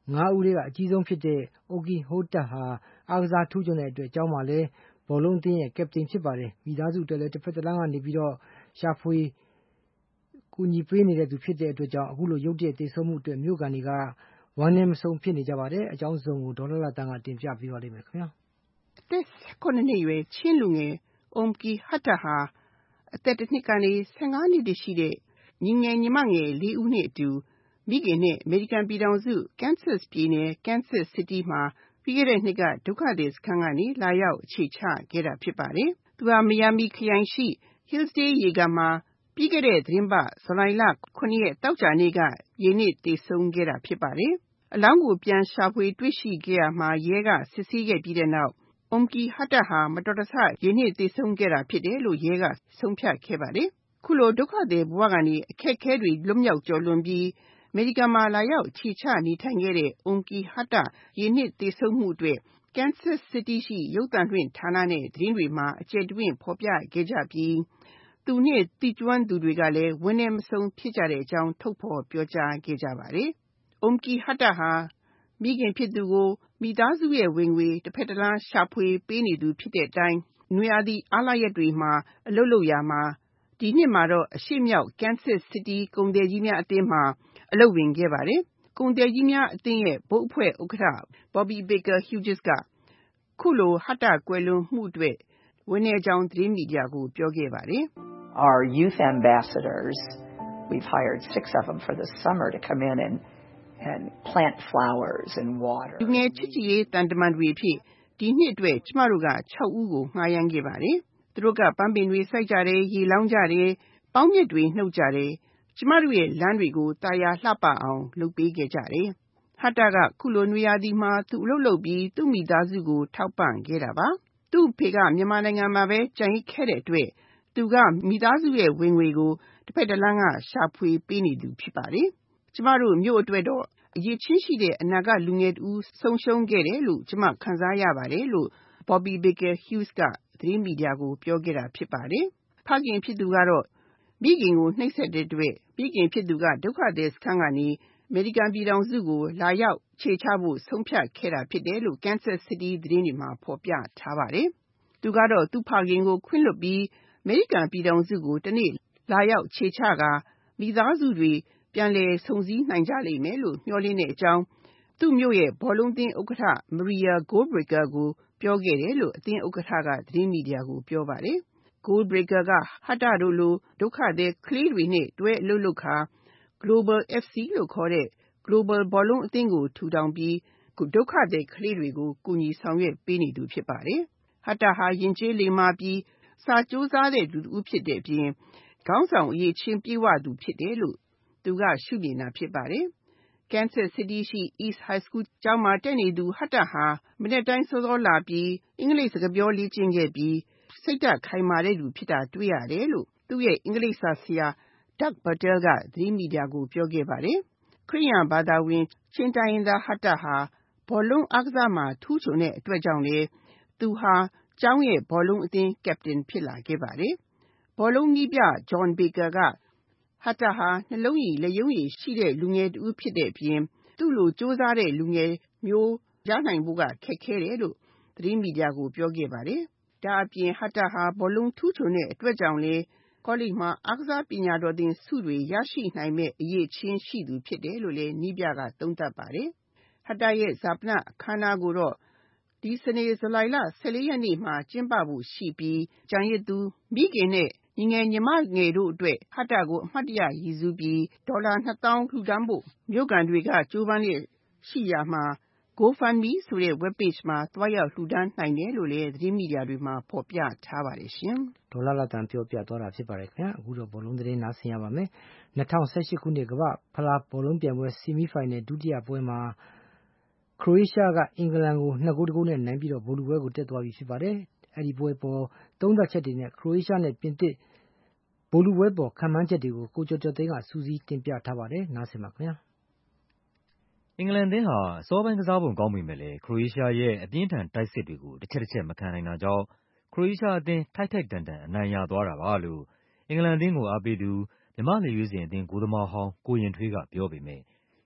S2: ငါးဦးထဲကအကြီးဆုံးဖြစ်တဲ့ Oki Hotat ဟာအားကစားထူးချွန်တဲ့အတွက်အကြောင်းမှာလည်းဘောလုံးအသင်းရဲ့ကပတိန်ဖြစ်ပါတယ်။မိသားစုအတွက်လည်းတစ်ဖက်တစ်လမ်းကနေပြီးတော့ရှာဖွေကူညီပေးနေတဲ့သူဖြစ်တဲ့အတွက်ကြောင့်အခုလိုရုတ်တရက်သေဆုံးမှုအတွက်မြို့ကန်တွေကဝမ်းနည်းမဆုံးဖြစ်နေကြပါတယ်။အကြောင်းစုံကိုဒေါ်လာလာတန်းကတင်ပြပေးပါလိမ့်မယ်ခင်ဗျာ
S15: ။အသက်ခုနှစ်နှစ်အရွယ်ချင်းလူငယ် Oki Hotat ဟာအသက်တစ်နှစ်ကနေဆယ့်ငါးနှစ်တည်းရှိတဲ့ညီငယ်ညီမငယ်လေးဦးနဲ့အတူမိခင်နဲ့အမေရိကန်ပြည်ထောင်စု Kansas ပြည်နယ် Kansas City မှာပြီးခဲ့တဲ့နှစ်ကဒုက္ခသည်စခန်းကနေလာရောက်အခြေချခဲ့တာဖြစ်ပါတယ်။သူဟာမီယာမီခရိုင်ရှိ Hillsdale ရေကန်မှာပြီးခဲ့တဲ့သတင်းပတ်ဇူလိုင်လခုနှစ်ရက်သောကြာနေ့ကရေနစ်သေဆုံးခဲ့တာဖြစ်ပါတယ်။အလောင်းကိုပြန်ရှာဖွေတွေ့ရှိခဲ့ရမှာရဲကစစ်ဆေးခဲ့ပြီးတဲ့နောက် Oki Hotat ဟာမတော်တဆရေနစ်သေဆုံးခဲ့တာဖြစ်တယ်လို့ရဲကဆုံးဖြတ်ခဲ့ပါတယ်။ခုလိုဒုက္ခသည်ဘဝကနေအခက်အခဲတွေလွတ်မြောက်ကျော်လွန်ပြီးအမေရိကန်မှာလာရောက်ခြေချနေထိုင်ခဲ့တဲ့ Oki Hotat ရေနစ်သေဆုံးမှုအတွက် Kansas City ရှိရုပ်သံလွှင့်ဌာနနဲ့သတင်းတွေမှာအကျယ်တွင်ဖော်ပြခဲ့ကြပြီးသူနဲ့သိကျွမ်းသူတွေကလည်းဝမ်းနည်းမဆုံးဖြစ်ကြတဲ့အကြောင်းထုတ်ဖော်ပြောကြားခဲ့ကြပါတယ်။ Oki Hotat ဟာမိခင်ဖြစ်သူကိုမိသားစုရဲ့ဝင်ငွေတစ်ဖက်တစ်လမ်းရှာဖွေပေးနေသူဖြစ်တဲ့အတိုင်းနွေရာသီအားလပ်ရက်တွေမှာအလုပ်လုပ်ရာမှာဒီနှစ်မှာတော့အရှေ့မြောက် Kansas City ကုန်သည်ကြီးများအသင်းမှာအလုပ်ဝင်ခဲ့ပါတယ်။ကုန်သည်ကြီးများအသင်းရဲ့ဘုတ်အဖွဲ့ဥက္ကဋ္ဌ Bobby Baker Hughes ကခုလို Hotat ကွယ်လွန်မှုအတွက်ဝမ်းနည်းကြောင်းသတင်းမီဒီယာကိုပြောခဲ့ပါတယ်။
S16: Our youth ambassadors, we've hired six of them for the summer to come in and and plant flowers and water.
S15: လူငယ်ချစ်ကြည်ရေးတန်တမန်တွေဖြစ်ဒီနှစ်အတွက်ကျမတို့ကခြောက်ဦးကိုငှားရမ်းခဲ့ပါတယ်။သူတို့ကပန်းပင်တွေစိုက်ကြတယ်ရေလောင်းကြတယ်ပေါင်းမြစ်တွေနှုတ်ကြတယ်ကျမတို့ရဲ့လမ်းတွေကိုတာယာလှပအောင်လုပ်ပေးခဲ့ကြတယ်။ Hotat ကခုလိုနွေရာသီမှာသူအလုပ်လုပ်ပြီးသူ့မိသားစုကိုထောက်ပံ့ခဲ့တာပါ။သူ့ဖေကမြန်မာနိုင်ငံမှာပဲကျန်ရစ်ခဲ့တဲ့အတွက်သူကမိသားစုရဲ့ဝင်ငွေကိုတစ်ဖက်တစ်လမ်းကရှာဖွေပေးနေသူဖြစ်ပါတယ်။ကျမတို့မြို့အတွက်တော့အရေးချင်းရှိတဲ့အနာဂတ်လူငယ်တူဆုံးရှုံးခဲ့တယ်လို့ကျမခံစားရပါတယ်လို့ Bobby Baker Hughes ကသတင်းမီဒီယာကိုပြောခဲ့တာဖြစ်ပါတယ်။ဖခင်ဖြစ်သူကတော့မိခင်ကိုနှိပ်စက်တဲ့အတွက်မိခင်ဖြစ်သူကဒုက္ခသည်စခန်းကနေအမေရိကန်ပြည်ထောင်စုကိုလာရောက်ခြေချဖို့ဆုံးဖြတ်ခဲ့တာဖြစ်တယ်လို့ Kansas City သတင်းတွေမှာဖော်ပြထားပါတယ်။သူကတော့သူ့ဖခင်ကိုခွင့်လွှတ်ပြီးအမေရိကန်ပြည်ထောင်စုကိုတနေ့လာရောက်ခြေချကာမိသားစုတွေပြန်လည်ဆုံစည်းနိုင်ကြလိမ့်မယ်လို့မျှော်လင့်တဲ့အကြောင်းသူ့မြို့ရဲ့ဘောလုံးအသင်းဥက္ကဋ္ဌ Maria Goldbreaker ကိုပြောခဲ့တယ်လို့အသင်းဥက္ကဋ္ဌကသတင်းမီဒီယာကိုပြောပါတယ်။ Goldbreaker က Hotat တို့လိုဒုက္ခသည်ကလေးတွေနဲ့တွဲအလုပ်လုပ်ခါ Global အက်ဖ် စီ လို့ခေါ်တဲ့ Global ဘောလုံးအသင်းကိုထူထောင်ပြီးဒုက္ခသည်ကလေးတွေကိုကူညီဆောင်ရွက်ပေးနေသူဖြစ်ပါတယ်။ Hotat ဟာယဉ်ကျေးလိမ္မာပြီးစာကြိုးစားတဲ့သူတစ်ဦးဖြစ်တဲ့အပြင်ခေါင်းဆောင်အရည်အချင်းပြည့်ဝသူဖြစ်တယ်လို့သူကရှုမြင်တာဖြစ်ပါတယ်။ Kansas City ရှိ East High School ကျောင်းမှာတက်နေသူ Hotat ဟာမနက်တိုင်းစောစောလာပြီးအင်္ဂလိပ်စကားပြောလေ့ကျင့်ခဲ့ပြီးစိတ်ဓါတ်ခိုင်မာတဲ့သူဖြစ်တာတွေ့ရတယ်လို့သူ့ရဲ့အင်္ဂလိပ်စာဆရာ Doug Bertel ကသတင်းမီဒီယာကိုပြောခဲ့ပါတယ်။ခရစ်ယာန်ဘာသာဝင်ချင်းတိုင်းရင်းသား Hotat ဟာဘောလုံးအားကစားမှာထူးချွန်တဲ့အတွက်ကြောင့်လေသူဟာကျောင်းရဲ့ဘောလုံးအသင်းကပတိန်ဖြစ်လာခဲ့ပါတယ်။ဘောလုံးနည်းပြ John Baker က Hotat ဟာနှလုံးရည်လက်ရုံးရည်ရှိတဲ့လူငယ်တစ်ဦးဖြစ်တဲ့အပြင်သူ့လိုကြိုးစားတဲ့လူငယ်မျိုးရနိုင်ဖို့ကခက်ခဲတယ်လို့သတင်းမီဒီယာကိုပြောခဲ့ပါတယ်။ဒါအပြင် Hotat ဟာဘောလုံးထူးချွန်တဲ့အတွက်ကြောင့်လေကောလိပ်မှာအားကစားပညာတော်သင်ဆုတွေရရှိနိုင်မဲ့အရည်အချင်းရှိသူဖြစ်တယ်လို့လည်းနည်းပြကသုံးသပ်ပါတယ်။ Hotat ရဲ့ဈာပနအခမ်းအနားကိုတော့ဒီစနေဇူလိုင်လဆယ့်လေးရက်နေ့မှာကျင်းပဖို့ရှိပြီးကျန်ရစ်သူမိခင်နဲ့ညီငယ်ညီမငယ်တို့အတွက် Hotat ကိုအမှတ်တရရည်စူးပြီးဒေါ်လာနှစ်သောင်းလှူဒါန်းဖို့မြို့ခံတွေကကြိုးပမ်းလျက်ရှိရာမှာ GoFundMe ဆိုတဲ့ web page မှာသွားရောက်လှူဒါန်းနိုင်တယ်လို့လည်းသတင်းမီဒီယာတွေမှာဖော်ပြထားပါတယ်ရှင်
S2: ။ဒေါ်လာလာတန်ပြောပြသွားတာဖြစ်ပါတယ်ခင်ဗျာ။အခုတော့ဘောလုံးသတင်းနားဆင်ရပါမယ်။၂၀၁၈ခုနှစ်ကမ္ဘာ့ဖလားဘောလုံးပြိုင်ပွဲဆီမီဖိုင်နယ်ဒုတိယပွဲမှာခရိုအေးရှားကအင်္ဂလန်ကိုနှစ်ဂိုးတစ်ဂိုးနဲ့နိုင်ပြီးတော့ဗိုလ်လုပွဲကိုတက်သွားပြီဖြစ်ပါတယ်။အဲဒီပွဲပေါ်သုံးသပ်ချက်တွေနဲ့ခရိုအေးရှားနဲ့ပြင်သစ်ဗိုလ်လုပွဲပေါ်ခန့်မှန်းချက်တွေကိုကိုကျော်ကျော်သိန်းကစူးစီးတင်ပြထားပါတယ်။နားဆင်ပါခင်ဗျာ
S5: ။အင်္ဂလန်အသင်းဟာအစောပိုင်းကစားပုံကောင်းပေမဲ့လည်းခရိုအေးရှားရဲ့အပြင်းထန်တိုက်စစ်တွေကိုတစ်ချက်တစ်ချက်မခံနိုင်တာကြောင့်ခရိုအေးရှားအသင်းထိုက်ထိုက်တန်တန်အနိုင်ရသွားတာပါလို့အင်္ဂလန်အသင်းကိုအားပေးသူမြန်မာ့လက်ရွေးစင်အသင်းဂိုးသမားဟောင်းကိုရင်ထွေးကပြောပေမဲ့ခ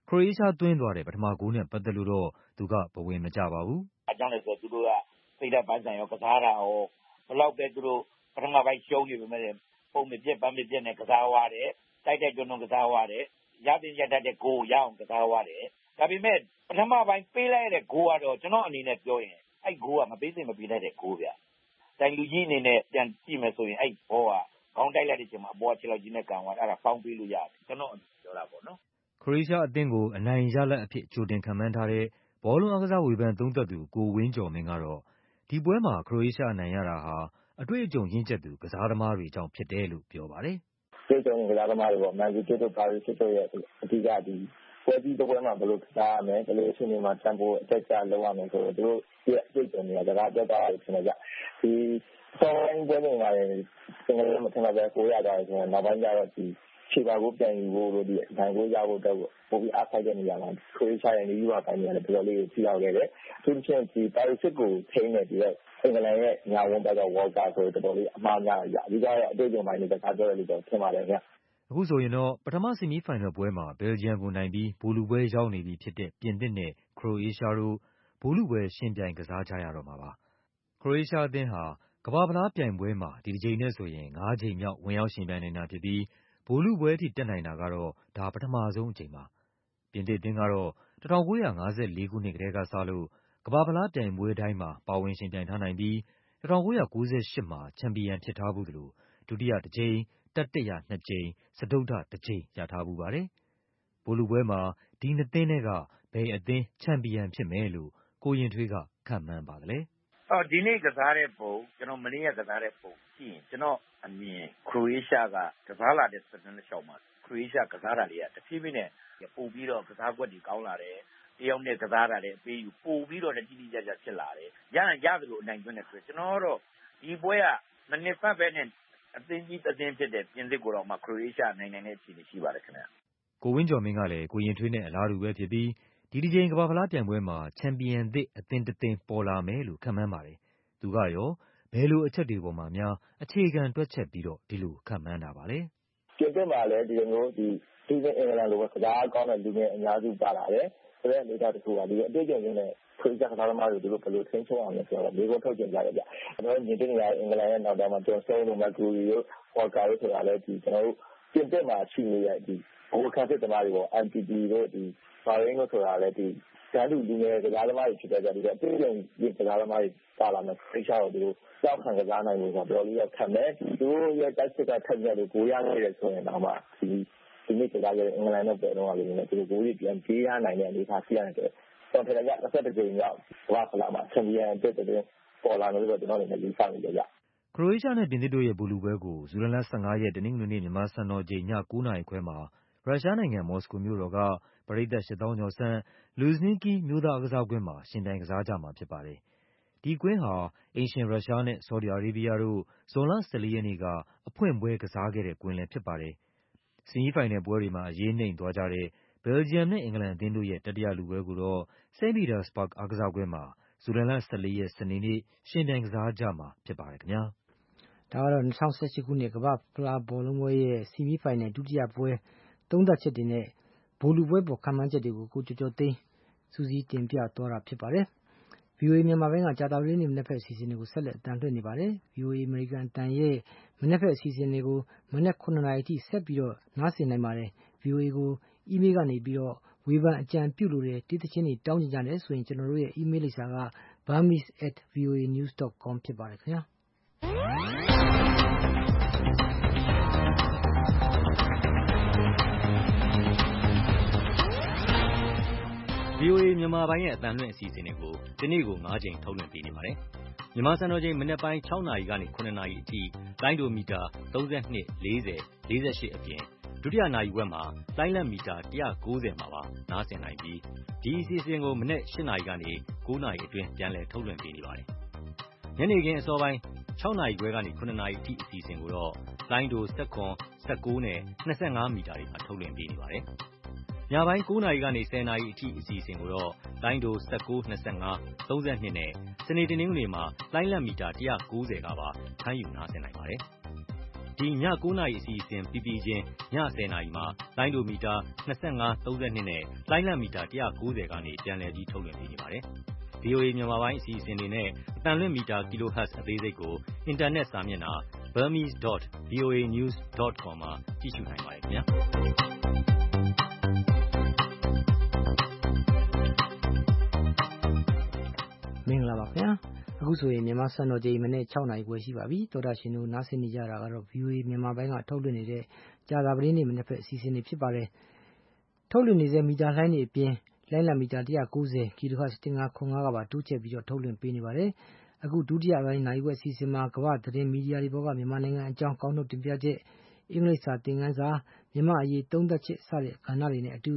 S5: ခရိုအေးရှားသွင်းသွားတဲ့ပထမဂိုးနဲ့ပတ်သက်လို့တော့သူကဘဝင်မကျပါဘူး
S17: ။အကြောင်းလည်းဆိုသူတို့ကစိတ်ဓာတ်ပန်းဆိုင်ရောကစားတာရောဘလောက်ပဲသူတို့ပထမပိုင်းရှုံးနေပေမဲ့ပုံမပြက်ပန်းမပြက်နဲ့ကစားသွားတယ်။တိုက်တဲ့ကျွန်းလုံးကစားသွားတယ်။ရတဲ့ရတတ်တဲ့ဂိုးရအောင်ကစားသွားတယ်။ဒါပေမဲ့ပထမပိုင်းပေးလိုက်တဲ့ဂိုးကတော့ကျွန်တော်အနေနဲ့ပြောရင်အဲ့ဂိုးကမပေးစိမ့်မပေးလိုက်တဲ့ဂိုးဗျ။တိုင်လူကြီးအနေနဲ့ပြန်ကြည့်မယ်ဆိုရင်အဲ့ဘောကခေါင်းတိုက်လိုက်တဲ့အချိန်မှာအပေါ်ခြေလောက်ကြီးနဲ့ကန်သွားအဲ့ဒါပေါင်းပေးလို့ရတယ်ကျွန်တော်ပြောတာပေါ့နော်
S5: ခရိုအေးရှားအသင်းကိုအနိုင်ရလဒ်အဖြစ်ကြိုတင်ခန့်မှန်းထားတဲ့ဘောလုံးအားကစားဝေဖန်သုံးသပ်သူကိုဝင်းကျော်မင်းကတော့ဒီပွဲမှာခရိုအေးရှားအနိုင်ရတာဟာအတွေ့အကြုံရင့်ကျက်သူကစားသမားတွေကြောင့်ဖြစ်တယ်လို့ပြောပါတယ်
S18: ။တွေ့ကြုံကစားသမားတွေပေါ့မန်စီးတီးတို့ပါရီစစ်တို့ရဲ့အဓိကဒီပွဲကြီးတစ်ပွဲမှာဘယ်လိုကစားရမလဲဘယ်လိုအချိန်မှာတန်ဖိုးအတက်ကြလုပ်ရမလဲဆိုတော့သူတို့ရဲ့အတွေ့အကြုံတွေကစကားပြောတာတွေဖြစ်နေကြ။ဒီဆောင်းပွဲတွေမှာလည်းစင်ကာပူမှာထင်ပါပဲကိုရတာဆိုတော့နောက်ပိုင်းကျတော့ဒီခြေပါကိုပြန်ယူဖို့လို့ဒီအတိုင်းကိုရဖို့တော့ပိုပြီးအားဆိုင်တဲ့နေရာမှာခရိုအေးရှားရဲ့နေရာပိုင်းတွေကလည်းတော်တော်လေးကိုထိရောက်ခဲ့တယ်။သူတို့ချင်းဒီပါရီစစ်ကိုထိန်းနေပြီးတော့အင်္ဂလန်ရဲ့ညာဝန်ဘက်ကဝေါ်ကာဆိုတော်တော်လေးအမှားများရအဓိကတော့အတွေ့အကြုံပိုင်းတွေစကားပြောရလို့တော့ထင်ပါတယ်ခင်ဗျ
S5: ။အခုဆိုရင်တော့ပထမဆီမီဖိုင်နယ်ပွဲမှာဘယ်လ်ဂျီယံကိုနိုင်ပြီးဗိုလ်လုပွဲရောက်နေပြီဖြစ်တဲ့ပြင်သစ်နဲ့ခရိုအေးရှားတို့ဗိုလ်လုပွဲရှင်ပြိုင်ကစားကြရတော့မှာပါ။ခရိုအေးရှားအသင်းဟာကမ္ဘာဖလားပြိုင်ပွဲမှာဒီတစ်ကြိမ်နဲ့ဆိုရင်ငါးကြိမ်မြောက်ဝင်ရောက်ရှင်ပြိုင်နေတာဖြစ်ပြီးဗိုလ်လုပွဲအထိတက်နိုင်တာကတော့ဒါပထမဆုံးအကြိမ်ပါ။ပြင်သစ်အသင်းကတော့၁၉၅၄ခုနှစ်ကတည်းကစလို့ကမ္ဘာဖလားပြိုင်ပွဲတိုင်းမှာပါဝင်ရှင်ပြိုင်ထားနိုင်ပြီး၁၉၉၈မှာချန်ပီယံဖြစ်ထားဖူးသလိုဒုတိယတစ်ကြိမ်တတိယနှစ်ကြိမ်စတုတ္ထတစ်ကြိမ်ရထားဖူးပါတယ်။ဗိုလ်လုပွဲမှာဒီနှစ်သင်းတွေကဘယ်အသင်းချန်ပီယံဖြစ်မယ်လို့ကိုရင်ထွေးကခန့်မှန်းပါသလဲ
S17: ။အော်ဒီနေ့ကစားတဲ့ပုံကျွန်တော်မနေ့ကကစားတဲ့ပုံကြည့်ရင်ကျွန်တော်အမြင်ခရိုအေးရှားကကစားလာတဲ့စနစ်တစ်လျှောက်မှာခရိုအေးရှားကစားတာတွေကတဖြည်းဖြည်းနဲ့ပို့ပြီးတော့ကစားကွက်တွေကောင်းလာတယ်တယောက်နဲ့ကစားတာလည်းအပေးယူပို့ပြီးတော့တိတိကျကျဖြစ်လာတယ်ရရင်ရသလိုအနိုင်သွင်းတယ်ဆိုကျွန်တော်တော့ဒီပွဲကမနစ်ဖက်ပဲနဲ့အသင်းကြီးအသင်းဖြစ်တဲ့ပြင်သစ်ကိုတော့မှခရိုအေးရှားနိုင်နိုင်တဲ့အခြေအနေရှိပါတယ်ခင်ဗျ
S5: ကိုဝင်းကျော်မင်းကလည်းကိုရင်ထွေးနဲ့အလားတူပဲဖြစ်ပြီးဒီဒီချိန်ကမ္ဘာဖလားပြိုင်ပွဲမှာချန်ပီယံသစ်အသင်းတစ်သင်းပေါ်လာမယ်လို့ခန့်မှန်းပါတယ်သူကရောဘယ်လိုအချက်တွေပေါ်မှာများအခြေခံတွက်ချက်ပြီးတော့ဒီလိုခန့်မှန်းတာပါလဲ
S18: ပြင်သစ်မှာလည်းဒီလိုမျိုးဒီဒီအင်္ဂလန်လိုပဲကစားကောင်းတဲ့လူငယ်အများစုပါလာတယ်ဆိုတဲ့အနေအထားတစ်ခုကဒီအတွေ့အကြုံရင်းနဲ့ခရီးစားကစားသမားတွေတို့ဘယ်လိုထိန်းချုပ်အောင်လဲဆိုတော့ဒီကိုထုတ်ကျင်ကြတယ်ဗျကျွန်တော်ညီတင်နေရအင်္ဂလန်ရဲ့နောက်တော့မှကျော်ဆုံးလို့မကူရီတို့ဟော်ကာတို့ဆိုတာလည်းဒီကျွန်တော်တို့ပြင်သစ်မှာရှိနေတဲ့ဒီဘောခံစစ်သမားတွေပေါ့ M P P တို့ဒီဘာရင်းတို့ဆိုတာလည်းဒီတန်းတူလူငယ်ကစားသမားတွေဖြစ်တဲ့ကြဒီတော့အတွေ့အကြုံရင်းကစားသမားတွေပါလာမယ်ခရီးစားတို့တို့ကြောက်ခံကစားနိုင်လို့ဆိုတော့တော်တော်လေးရခံမယ်သူတို့ရဲ့တိုက်စစ်ကထက်မြက်လို့ကိုရခဲ့တယ်ဆိုရင်တော့မှဒီဒီနေ့ကစားကြတဲ့အင်္ဂလန်နဲ့ပေါ်တော့လည်းသူတို့ကိုကြီးပြန်ပြေးရနိုင်တဲ့အနေအထားရှိရတယ်တော့ထက်ကြတစ်ဆက်တစ်ကြိမ်ရောက်ဘာဖလားမှာချန်ပီယံတက်တဲ့ပေါ်လာလို့တော့ကျွန်တော်လည်းယူဆနေကြကြ
S5: ခရိုအေးရှားနဲ့ပြင်သစ်တို့ရဲ့ဗိုလ်လုပွဲကိုဇူလိုင်လ၁၅ရက်တနင်္ဂနွေနေ့မြန်မာစံတော်ချိန်ည၉နာရီခွဲမှာရုရှားနိုင်ငံမော်စကိုမြို့တော်ကပရိသတ်ရှစ်သောင်းကျော်ဆန့်လူဇနီကီမြို့သားအားကစားကွင်းမှာရှင်ပြိုင်ကစားကြမှာဖြစ်ပါတယ်။ဒီကွင်းဟာအိမ်ရှင်ရုရှားနဲ့ဆော်ဒီအာရေးဗီးယားတို့ဇွန်လ၁၄ရက်နေ့ကအဖွင့်ပွဲကစားခဲ့တဲ့ကွင်းလည်းဖြစ်ပါတယ်။ဆီမီဖိုင်နယ်ပွဲတွေမှာအရေးနိမ့်သွားကြတဲ့ဘယ်လ်ဂျီယံနဲ့အင်္ဂလန်အသင်းတို့ရဲ့တတိယလုပွဲကိုတော့စိန့်ပီတာစဘာ့ဂ်အားကစားကွင်းမှာဇူလိုင်လ၁၄ရက်စနေနေ့ရှင်ပြိုင်ကစားကြမှာဖြစ်ပါတယ်ခင်ဗျာ
S2: ။ဒါကတော့၂၀၁၈ခုနှစ်ကမ္ဘာဖလားဘောလုံးပွဲရဲ့ဆီမီဖိုင်နယ်ဒုတိယပွဲသုံးသပ်ချက်တွေနဲ့ဗိုလ်လုပွဲပေါ်ခန့်မှန်းချက်တွေကိုကိုကျော်ကျော်သိန်းစူးစီးတင်ပြသွားတာဖြစ်ပါတယ်။ဗွီအိုအေမြန်မာပိုင်းကကြာသပတေးနေ့မနက်ဖက်အစီအစဉ်တွေကိုဆက်လက်အသံလွှင့်နေပါတယ်။ ဗွီအိုအေအမေရိကန်အသံရဲ့မနက်ဖက်အစီအစဉ်တွေကိုမနက်ခုနှစ်နာရီအထိဆက်ပြီးတော့နားဆင်နိုင်ပါတယ်။ ဗွီအိုအေကိုအီးမေးလ်ကနေပြီးတော့ဝေဖန်အကြံပြုလိုတဲ့တိတိချင်းတွေတောင်းကြကြတယ်ဆိုရင်ကျွန်တော်တို့ရဲ့အီးမေးလ်လိပ်စာက burmese at voanews dot com ဖြစ်ပါတယ်ခင်ဗျာ။
S5: ဗွီအိုအေမြန်မာပိုင်းရဲ့အသံလွှင့်အစီအစဉ်တွေကိုဒီနေ့ကို၅ကြိမ်ထုတ်လွှင့်ပေးနေပါတယ်။မြန်မာစံတော်ချိန်မနက်ပိုင်း၆နာရီကနေ၇နာရီအထိလိုင်းဒိုမီတာ၃၂ ၄၀ ၄၈အပြင်ဒုတိယနာရီဝက်မှာလိုင်းလက်မီတာ၁၉၀မှာပါနားဆင်နိုင်ပြီးဒီအစီအစဉ်ကိုမနက်၈နာရီကနေ၉နာရီအတွင်းပြန်လည်ထုတ်လွှင့်ပေးနေပါတယ်။ညနေခင်းအစောပိုင်း၆နာရီခွဲကနေ၇နာရီအထိအစီအစဉ်ကိုတော့လိုင်းဒို၁၇ ၁၉နဲ့၂၅မီတာတွေမှာထုတ်လွှင့်ပေးနေပါတယ်။ညပိုင်း၉နာရီကနေ၁၀နာရီအထိအစီအစဉ်ကိုတော့လိုင်းဒို၁၉ ၂၅ ၃၂နဲ့စနေတနင်္ဂနွေမှာလိုင်းလက်မီတာ၁၉၀ကပါဖမ်းယူနားဆင်နိုင်ပါတယ်။ဒီညကိုးနာရီအစီအစဉ်ပြီးပြီးချင်းညဆယ်နာရီမှာလိုင်းဒိုမီတာ၂၅ သုံး၂နဲ့လိုင်းလံမီတာ၁၉၀ကနေပြန်လည်ပြီးထုတ်လွှင့်ပေးနေပါတယ်။ ဗွီအိုအေမြန်မာပိုင်းအစီအစဉ်တွေနဲ့အသံလွှင့်မီတာ kilohertz အသေးစိတ်ကိုအင်တာနက်စာမျက်နှာ burmese dot voa news dot com မှာကြည့်ရှုနိုင်ပါတယ်ခင်ဗျာ။
S2: မင်္ဂလာပါခင်ဗျာအခုဆိုရင်မြန်မာစံတော်ချိန်မနေ့၆နာရီခွဲရှိပါပြီသောတာရှင်တို့နားဆင်နေကြတာကတော့ ဗွီအိုအေ မြန်မာပိုင်းကထုတ်လွှင့်နေတဲ့ကြာသာပတေးနေ့မနေ့ဖက်အစီအစဉ်တွေဖြစ်ပါတယ်ထုတ်လွှင့်နေတဲ့မီတာလှိုင်းတွေအပြင်လိုင်းလံမီတာ၁၉၀ kHz ၁၅ခွန်ငါးကပါတိုးချဲ့ပြီးတော့ထုတ်လွှင့်ပေးနေပါတယ်အခုဒုတိယပိုင်းနိုင်ဝက်အစီအစဉ်မှာကမ္ဘာသတင်းမီဒီယာတွေဘောကမြန်မာနိုင်ငံအကြောင်းကောင်းထုတ်တင်ပြချက်အင်္ဂလိပ်စာသင်ခန်းစာမြန်မာအရေးသုံးသပ်ချက်စတဲ့ကဏ္ဍတွေနဲ့အတူ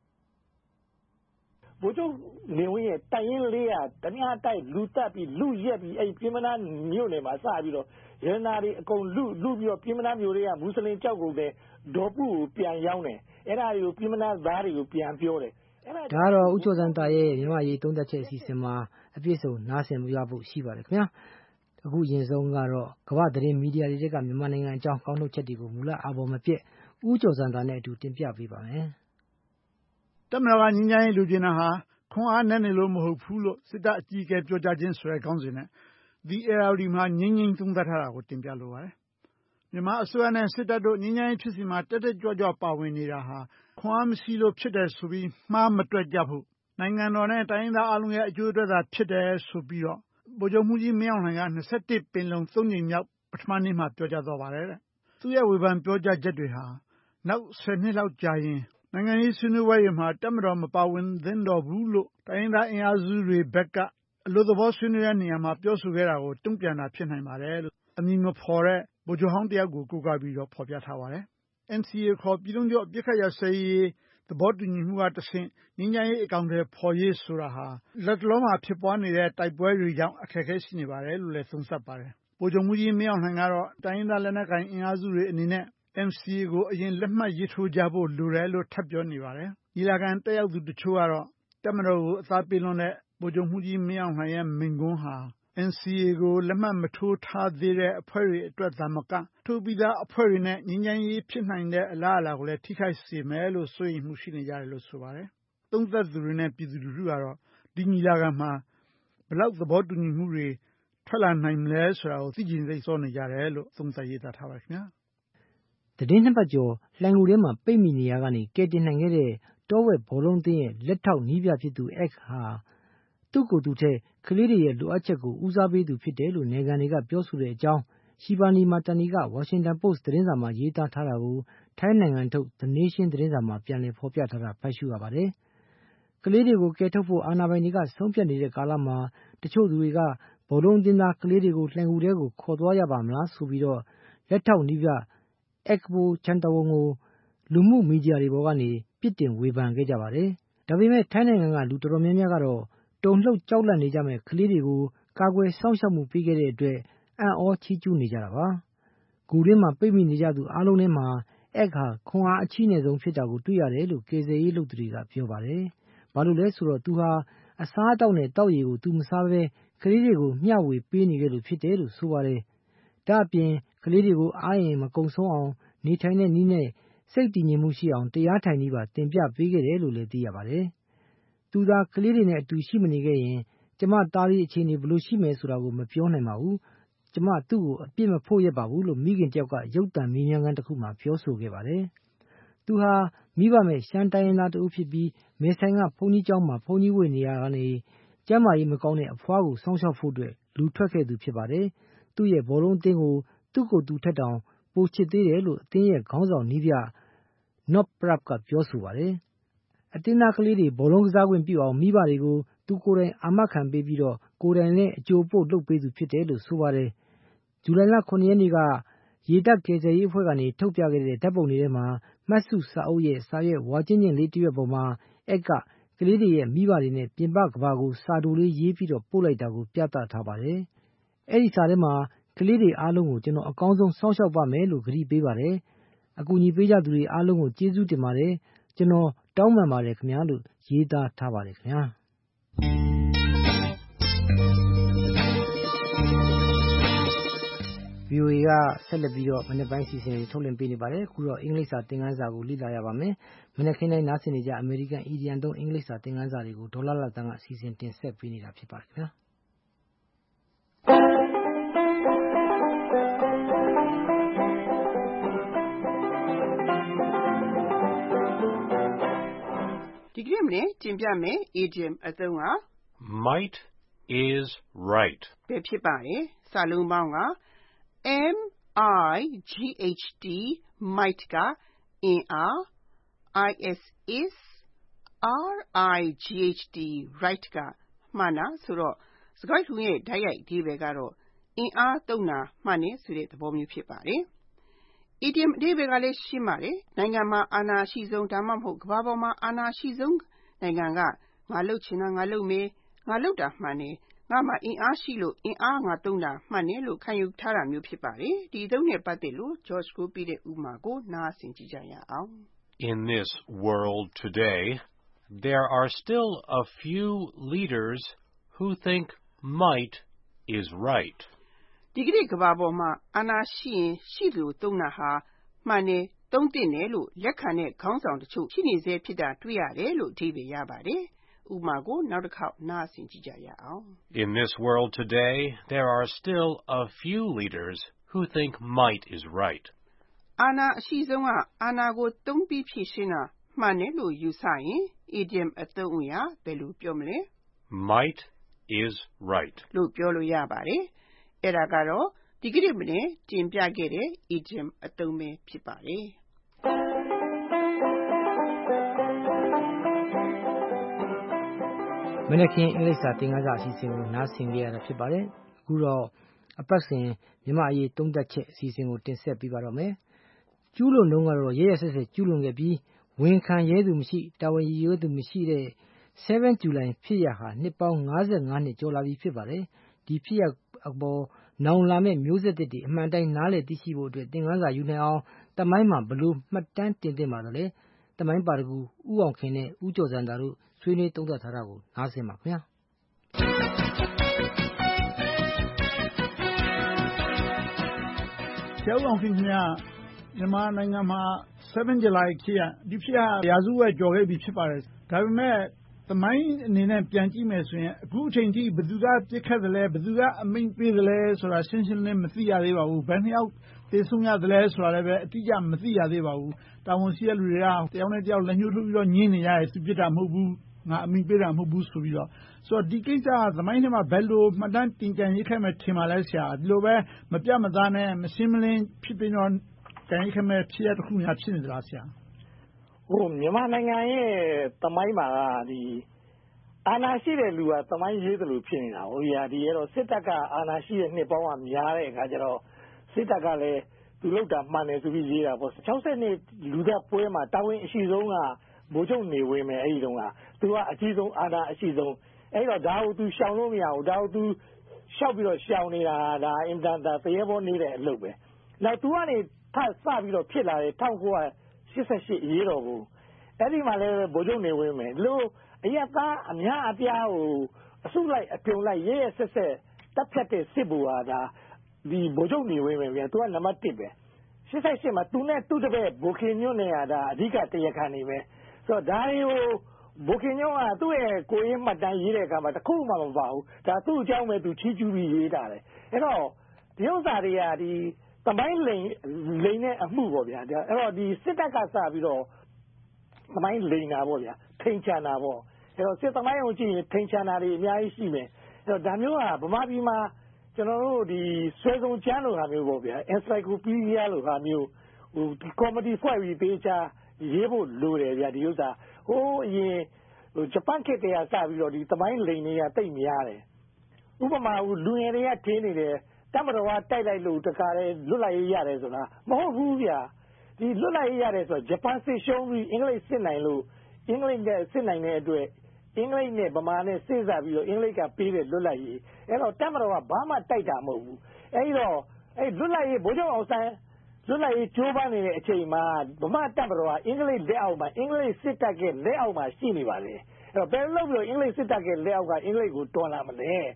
S19: ဗိုလ်ချုပ်နေဝင်းရဲ့တိုင်ရင်လေးရဓမြတိုက်လူတက်ပြီးလူရက်ပြီးအဲ့ပြင်းမနာမြို့နယ်မှာစပြီးတော့ရန်နာတွေအကုန်လူလူပြီးတော့ပြင်းမနာမြို့တွေကမွတ်စလင်ကြောက်ကုန်တဲ့ဒေါ်ပုကိုပြန်ရောက်တယ်အဲ့ဒါတွေကိုပြင်းမနာသားတွေကိုပြန်ပြောတယ်
S2: ဒါကတော့ဦးကျော်စံတာရဲ့မြန်မာရေးသုံးသက်ချက်အစီအစဉ်မှာအပြည့်စုံနားဆင်ပြဖို့ရှိပါတယ်ခင်ဗျာအခုရင်ဆုံးကတော့ကမ္ဘာသတင်းမီဒီယာတွေကမြန်မာနိုင်ငံအကြောင်းကောင်းထုတ်ချက်တွေကိုမူလအပေါ်မပြည့်ဦးကျော်စံတာနဲ့အတူတင်ပြပေးပါမယ်
S14: တမန်တော်ကငြိမ်းချမ်းရေးလူကျင်တာဟာခွန်အားနဲ့နေလို့မဟုတ်ဘူးလို့စစ်တပ်အကြီးအကဲပြောကြားခြင်းဆိုတဲ့ခေါင်းစဉ်နဲ့ The A R D မှာငြိမ်းငြိမ်းသုံးသပ်ထားတာကိုတင်ပြလိုပါတယ်မြန်မာအစိုးရနဲ့စစ်တပ်တို့ငြိမ်းချမ်းရေးဖြစ်စီမှာတက်တက်ကြွကြွပါဝင်နေတာဟာခွန်အားမရှိလို့ဖြစ်တယ်ဆိုပြီးမှားမတွက်ကြဖို့နိုင်ငံတော်နဲ့တိုင်းရင်းသားအလုံးရဲ့အကျိုးအတွက်သာဖြစ်တယ်ဆိုပြီးတော့ဗိုလ်ချုပ်မှုကြီးမင်းအောင်လှိုင်က၂၁ပင်လုံသုံးကြိမ်မြောက်ပထမနေ့မှာပြောကြားသွားပါတယ်တဲ့သူ့ရဲ့ဝေဖန်ပြောကြားချက်တွေဟာနောက်ဆယ်နှစ်လောက်ကြာရင်နိုင်ငံရေးဆွေးနွေးပွဲတွေမှာတက်မတော်မပါဝင်သင့်တော့ဘူးလို့တိုင်းရင်းသားအင်အားစုတွေဘက်ကအလို့သဘောဆွေးနွေးတဲ့နေရာမှာပြောဆိုခဲ့တာကိုတုံ့ပြန်တာဖြစ်နိုင်ပါတယ်လို့အမည်မဖော်တဲ့ဗိုလ်ချုပ်ဟောင်းတယောက်ကိုကိုးကားပြီးတော့ဖော်ပြထားပါတယ် N C A ခေါ်ပြည်လုံးကျွတ်အပစ်ခတ်ရပ်စဲရေးသဘောတူညီမှုကတဆင့်ငြိမ်းချမ်းရေးအကောင်အထည်ဖော်ရေးဆိုတာဟာလက်တလုံးမှာဖြစ်ပွားနေတဲ့တိုက်ပွဲတွေကြောင့်အခက်အခဲရှိနေပါတယ်လို့လည်းသုံးသပ်ပါတယ်ဗိုလ်ချုပ်မှုကြီးမင်းအောင်လှိုင်ကတော့တိုင်းရင်းသားလက်နက်ကိုင်အင်အားစုတွေအနေနဲ့ N C A ကိုအရင်လက်မှတ်ရေးထိုးကြဖို့လိုတယ်လို့ထပ်ပြောနေပါတယ်ညီလာခံတက်ရောက်သူတချို့ကတော့တပ်မတော်ကိုအသားပေးလွန်တဲ့ဗိုလ်ချုပ်မှုကြီးမင်းအောင်လှိုင်ရဲ့မိန့်ခွန်းဟာ N C A ကိုလက်မှတ်မထိုးထားသေးတဲ့အဖွဲ့တွေအတွက်သာမကထိုးပြီးသားအဖွဲ့တွေနဲ့ငြိမ်းချမ်းရေးဖြစ်နိုင်တဲ့အလားအလာကိုလည်းထိခိုက်စေမယ်လို့စိုးရိမ်မှုရှိနေကြတယ်လို့ဆိုပါတယ်သုံးသပ်သူတွေနဲ့ပြည်သူလူထုကတော့ဒီညီလာခံမှာဘယ်လောက်သဘောတူညီမှုတွေထွက်လာနိုင်မလဲဆိုတာကိုသိကျင်စိတ်ဆောနေကြတယ်လို့သုံးသပ်ရေးသားထားပါတယ်ခင်ဗျာ
S2: သတင်းနှစ်ပတ်ကျော်လှိုင်ဂူထဲမှာပိတ်မိနေရကနေကဲတင်နိုင်ခဲ့တဲ့တောဝက်ဘောလုံးသင်းရဲ့လက်ထောက်နီးပြဖြစ်သူ X ဟာသူ့ကိုယ်သူထက်ကလေးတွေရဲ့လိုအပ်ချက်ကိုဦးစားပေးသူဖြစ်တယ်လို့နေကန်တွေကပြောဆိုတဲ့အကြောင်းရှီဘာနီမာတနီကဝါရှင်တန်ပို့စ်သတင်းစာမှာရေးသားထားတာကိုထိုင်းနိုင်ငံထုတ် The Nation သတင်းစာမှာပြန်လည်ဖော်ပြထားတာဖတ်ရှုရပါတယ်ကလေးတွေကိုကယ်ထုတ်ဖို့အာဏာပိုင်တွေကဆုံးဖြတ်နေတဲ့ကာလမှာတချို့သူတွေကဘောလုံးသင်းသားကလေးတွေကိုလှိုင်ဂူထဲကိုခေါ်သွားရပါမလားဆိုပြီးတော့လက်ထောက်နီးပြEkbo Chantawong ကိုလူမှုမီဒီယာတွေပေါ်ကနေပြစ်တင်ဝေဖန်ခဲ့ကြပါတယ်။ဒါပေမဲ့ထိုင်းနိုင်ငံကလူတော်တော်များများကတော့တုန်လှုပ်ကြောက်လန့်နေကြမဲ့ကလေးတွေကိုကာကွယ်စောင့်ရှောက်မှုပေးခဲ့တဲ့အတွက်အံ့ဩချီးကျူးနေကြတာပါ။ဂူထဲမှာပိတ်မိနေကြသူအားလုံးထဲမှာ Ek ဟာခွန်အားအကြီးနဲ့ဆုံးဖြစ်တာကိုတွေ့ရတယ်လို့ကယ်ဆယ်ရေးလုပ်သူတွေကပြောပါတယ်။ဘာလို့လဲဆိုတော့သူဟာအစားအသောက်နဲ့တောက်ရည်ကိုသူမစားဘဲကလေးတွေကိုမျှဝေပေးနေခဲ့လို့ဖြစ်တယ်လို့ဆိုပါတယ်။ဒါ့အပြင်ကလေးတွေကိုအားရင်မကုံဆုံးအောင်နေထိုင်တဲ့နည်းနဲ့စိတ်တည်ငြိမ်မှုရှိအောင်တရားထိုင်နည်းပါသင်ပြပေးခဲ့တယ်လို့လည်းသိရပါတယ်။သူသာကလေးတွေနဲ့အတူရှိမနေခဲ့ရင်ကျမသားလေးအခြေအနေဘယ်လိုရှိမယ်ဆိုတာကိုမပြောနိုင်ပါဘူး။ကျမသူ့ကိုအပြစ်မဖို့ရပါဘူးလို့မိခင်တယောက်ကရုပ်သံမေးမြန်းခန်းတစ်ခုမှာပြောဆိုခဲ့ပါတယ်။သူဟာမိဘမဲ့ရှမ်းတိုင်းရင်းသားတဦးဖြစ်ပြီးမဲဆိုင်ကဘုန်းကြီးကျောင်းမှာဘုန်းကြီးဝေနေရကနေကျမ်းမာရေးမကောင်းတဲ့အဖွားကိုစောင့်ရှောက်ဖို့အတွက်လူထွက်ခဲ့သူဖြစ်ပါတယ်။သူ့ရဲ့ဘောလုံးအသင်းကိုသူ့ကိုယ်သူထက်တောင်ပိုချစ်သေးတယ်လို့အသင်းရဲ့ခေါင်းဆောင်နီးပြ Nok Prap ကပြောဆိုပါတယ်။အသင်းသားကလေးတွေဘောလုံးကစားခွင့်ပြုအောင်မိဘတွေကိုသူကိုယ်တိုင်အာမခံပေးပြီးတော့ကိုယ်တိုင်နဲ့အကျိုးပို့လုပ်ပေးသူဖြစ်တယ်လို့ဆိုပါတယ်။ဇူလိုင်လခုနှစ်ရက်နေ့ကရေတပ်ကယ်ဆယ်ရေးအဖွဲ့ကနေထုတ်ပြခဲ့တဲ့ဓာတ်ပုံတွေထဲမှာမှတ်စုစာအုပ်ရဲ့စာရွက်ဝါချင်းချင်းလေးတစ်ရွက်ပေါ်မှာအက်ကကလေးတွေရဲ့မိဘတွေနဲ့ပြင်ပကဘာကိုစာတိုလေးရေးပြီးတော့ပို့လိုက်တာကိုပြသထားပါတယ်။အဲဒီစာထဲမှာကလေးတွေအားလုံးကိုကျွန်တော်အကောင်းဆုံးစောင့်ရှောက်ပါမယ်လို့ကတိပေးပါတယ်။အကူအညီပေးကြသူတွေအားလုံးကိုကျေးဇူးတင်ပါတယ်။ကျွန်တော်တောင်းပန်ပါတယ်ခင်ဗျာလို့ရေးသားထားပါတယ်ခင်ဗျာ။ဗွီအိုအေတွေကဆက်လက်ပြီးတော့မနေ့ပိုင်းစီစဉ်တွေထုတ်လွှင့်ပေးနေပါတယ်အခုတော့အင်္ဂလိပ်စာသင်ခန်းစာကိုလေ့လာရပါမယ်မနေ့ကနေ့နားဆင်နေကြအမေရိကန်အီဒီယန်သုံးအင်္ဂလိပ်စာသင်ခန်းစာတွေကိုဒေါ်လာလတန်းကစီစဉ်တင်ဆက်ပေးနေတာဖြစ်ပါတယ်ခင်ဗျာ
S15: ဒီကနေ့မနေ့တင်ပြမယ် idiom အသုံးက
S20: Might is right
S15: ပဲဖြစ်ပါတယ်စာလုံးပေါင်းက M I G H T might ကအင်အား I S is R I G H T right ကမှန်တာဆိုတော့စကားထုံးရဲ့ဓာတ်ရိုက်အဓိပ္ပာယ်ကတော့အင်အားသုံးတာမှန်တယ်ဆိုတဲ့သဘောမျိုးဖြစ်ပါတယ် idiom အဓိပ္ပာယ်ကလည်းရှင်းပါတယ်နိုင်ငံမှာအာဏာရှိဆုံးဒါမှမဟုတ်ကမ္ဘာပေါ်မှာအာဏာရှိဆုံးနိုင်ငံကငါလှုပ်ချင်တာငါလှုပ်မယ်ငါလှုပ်တာမှန်တယ်ငါမှာအင်အားရှိလို့အင်အားငါသုံးတာမှန်တယ်လို့ခံယူထားတာမျိုးဖြစ်ပါတယ်ဒီအသုံးနဲ့ပတ်သက်လို့ George ကိုပြတဲ့ဥပမာကိုနားဆင်ကြည့်ကြရအောင်
S20: In this world today, there are still a few leaders who think might is right.
S15: ဒီကနေ့ကမ္ဘာပေါ်မှာအာဏာရှိရင်ရှိလို့သုံးတာဟာမှန်တယ်သုံးသင့်တယ်လို့လက်ခံတဲ့ခေါင်းဆောင်တချို့ရှိနေစေဖြစ်တာတွေ့ရတယ်လို့အဓိပ္ပာယ်ရပါတယ်ဥပမာကိုနောက်တစ်ခေါက်နားဆင်ကြည့်ကြရအောင်
S20: In this world today, there are still a few leaders who think might is right.
S15: အာဏာအရှိဆုံးကအာဏာကိုသုံးပြီးဖြည့်ရှင်းတာမှန်တယ်လို့ယူဆရင် idiom အသုံးအရာဘယ်လိုပြောမလဲ
S20: Might is right.
S15: လို့ပြောလို့ရပါတယ်အဲ့ဒါကတော့ဒီကနေ့မနေ့တင်ပြခဲ့တဲ့ idiom အသုံးပဲဖြစ်ပါတယ်
S2: မနေ့ကအင်္ဂလိပ်စာသင်ခန်းစာအစီအစဉ်ကိုနားဆင်ကြရတာဖြစ်ပါတယ်အခုတော့အပတ်စဉ်မြန်မာအရေးသုံးသပ်ချက်အစီအစဉ်ကိုတင်ဆက်ပေးပါတော့မယ်ကျူးလွန်တော့ကတော့ရဲရဲဆက်ဆက်ကျူးလွန်ခဲ့ပြီးဝန်ခံရဲသူမရှိတာဝန်ယူရသူမရှိတဲ့ seven July ဖြစ်ရဟာနှစ်ပေါင်း၅၅နှစ်ကျော်လာပြီဖြစ်ပါတယ်ဒီဖြစ်ရအပေါ်နောင်လာမဲ့မျိုးဆက်တွေအမှန်တိုင်းနားလည်သိရှိဖို့အတွက်သင်ခန်းစာယူနိုင်အောင်တမိုင်းမှာဘလို့မှတ်တမ်းတင်သင့်ပါတယ်လေတမိုင်းပါတကူဦးအောင်ခင်နဲ့ဦးကျော်စံတာတို့ဆွေးနွေးသုံးသပ်ထားတာကိုနားဆင်ပါခင်ဗျာ
S14: ဆရာအောင်ခင်ဗျာမြန်မာနိုင်ငံမှာseven July ဖြစ်ရဒီဖြစ်ရရာစုဝက်ကျော်ခဲ့ပြီဖြစ်ပါတယ်ဒါပေမဲ့သမိုင်းအနေနဲ့ပြန်ကြည့်မယ်ဆိုရင်အခုအချိန်ထိဘယ်သူကပြစ်ခတ်တယ်လဲဘယ်သူကအမိန့်ပေးတယ်လဲဆိုတာရှင်းရှင်းလင်းမသိရသေးပါဘူးဘယ်နှစ်ယောက်သေဆုံးရတယ်လဲဆိုတာလည်းပဲအတိအကျမသိရသေးပါဘူးတာဝန်ရှိတဲ့လူတွေကတယောက်နဲ့တယောက်လက်ညှိုးထိုးပြီးတော့ညင်းနေရတယ်သူပြစ်တာမဟုတ်ဘူးငါအမိန့်ပေးတာမဟုတ်ဘူးဆိုပြီးတော့ဆိုတော့ဒီကိစ္စကသမိုင်းထဲမှာဘယ်လိုမှတ်တမ်းတင်ကြံရေးခဲ့မယ်ထင်ပါလဲဆရာဒီလိုပဲမပြတ်မသားနဲ့မရှင်းမလင်းဖြစ်ပြီးတော့ကြံရေးခဲ့မယ်ဖြစ်ရတစ်ခုများဖြစ်နေသလားဆရာ
S19: ဟိုမြန်မာနိုင်ငံရဲ့သမိုင်းမှာဒီအာဏာရှိတဲ့လူကသမိုင်းရေးတယ်လို့ဖြစ်နေတာဟိုရာဒီရတော့စစ်တပ်ကအာဏာရှိတဲ့နှစ်ပေါင်းကများတဲ့အခါကျတော့စစ်တပ်ကလည်းသူလုပ်တာမှန်တယ်ဆိုပြီးရေးတာပေါ့၆၀နှစ်လူသက်ပွဲမှာတာဝန်အရှိဆုံးကဗိုလ်ချုပ်နေဝင်မယ်အဲ့ဒီတုန်းကသူကအကြီးဆုံးအာဏာအရှိဆုံးအဲ့တော့ဒါကိုသူရှောင်လို့မရဘူးဒါကိုသူရှောက်ပြီးတော့ရှောင်နေတာဒါအင်တန်တာတရေပေါ်နေတဲ့အလုပ်ပဲနောက်သူကနေထပ်စပြီးတော့ဖြစ်လာတဲ့၁၉၈၈အရေးတော်ကိုအဲ့ဒီမှာလည်းဗိုလ်ချုပ်နေဝင်မယ်လို့အရက်သားအများအပြားကိုအစုလိုက်အပြုံလိုက်ရဲရဲဆက်ဆက်တပ်ဖြတ်တဲ့စစ်ဘူဟာဒါဒီဗိုလ်ချုပ်နေဝင်မယ်ဗျာသူကနံပါတ်တစ်ပဲ၈၈မှာသူနဲ့သူ့တပည့်ဘိုခင်ညွန့်နဲ့ဟာဒါအဓိကတရားခံနေပဲဆိုတော့ဒါတွေကိုဘိုခင်ညွန့်ကသူ့ရဲ့ကိုရင်းမှတ်တမ်းရေးတဲ့အခါမှာတစ်ခုမှမပါဘူးဒါသူ့အကြောင်းပဲသူချီးကျူးပြီးရေးတာတယ်အဲ့တော့ဒီဥစ္စာတွေကဒီတမိုင်းလိန်လိန်နဲ့အမှုပေါ့ဗျာအဲ့တော့ဒီစစ်တပ်ကစပြီးတော့တမိုင်းလိန်တာပေါ့ဗျာထိန်ချန်တာပေါ့အဲ့တော့စစ်သမိုင်းကိုကြည့်ရင်ထိန်ချန်တာတွေအများကြီးရှိမယ်အဲ့တော့ဒါမျိုးကဗမာပြည်မှာကျွန်တော်တို့ဒီဆွဲဆုံးချမ်းလိုဟာမျိုးပေါ့ဗျာ encyclopedia လိုဟာမျိုးဟိုဒီ comedy ဖွဲ့ပြီးပေးချာရေးဖို့လိုတယ်ဗျာဒီဥစ္စာဟိုအရင်ဟိုဂျပန်ခေတ်တည်းကစပြီးတော့ဒီသမိုင်းလိန်တွေကတိတ်များတယ်ဥပမာဟိုလူငယ်တွေကထင်းနေတယ်တမတော်ကတိုက်လိုက်လို့တခါလေလွတ်လိုက်ရရတယ်ဆိုတာမဟုတ်ဘူးဗျာဒီလွတ်လိုက်ရရတယ်ဆိုတော့ဂျပန်စစ်ရှုံးပြီးအင်္ဂလိပ်စစ်နိုင်လို့အင်္ဂလိပ်နဲ့စစ်နိုင်တဲ့အတွက်အင်္ဂလိပ်နဲ့ဗမာနဲ့စေ့စပ်ပြီးတော့အင်္ဂလိပ်ကပေးတဲ့လွတ်လပ်ရေးအဲ့တော့တမတော်ကဘာမှတိုက်တာမဟုတ်ဘူးအဲ့တော့အဲ့လွတ်လပ်ရေးဗိုလ်ချုပ်အောင်ဆန်းလွတ်လပ်ရေးကြိုးပမ်းနေတဲ့အချိန်မှာဗမာတမတော်ကအင်္ဂလိပ်လက်အောက်မှာအင်္ဂလိပ်စစ်တပ်ကလက်အောက်မှာရှိနေပါလေအဲ့တော့ဘယ်လိုလုပ်ပြီးတော့အင်္ဂလိပ်စစ်တပ်ကလက်အောက်ကအင်္ဂလိပ်ကိုတွန်းလာမလဲ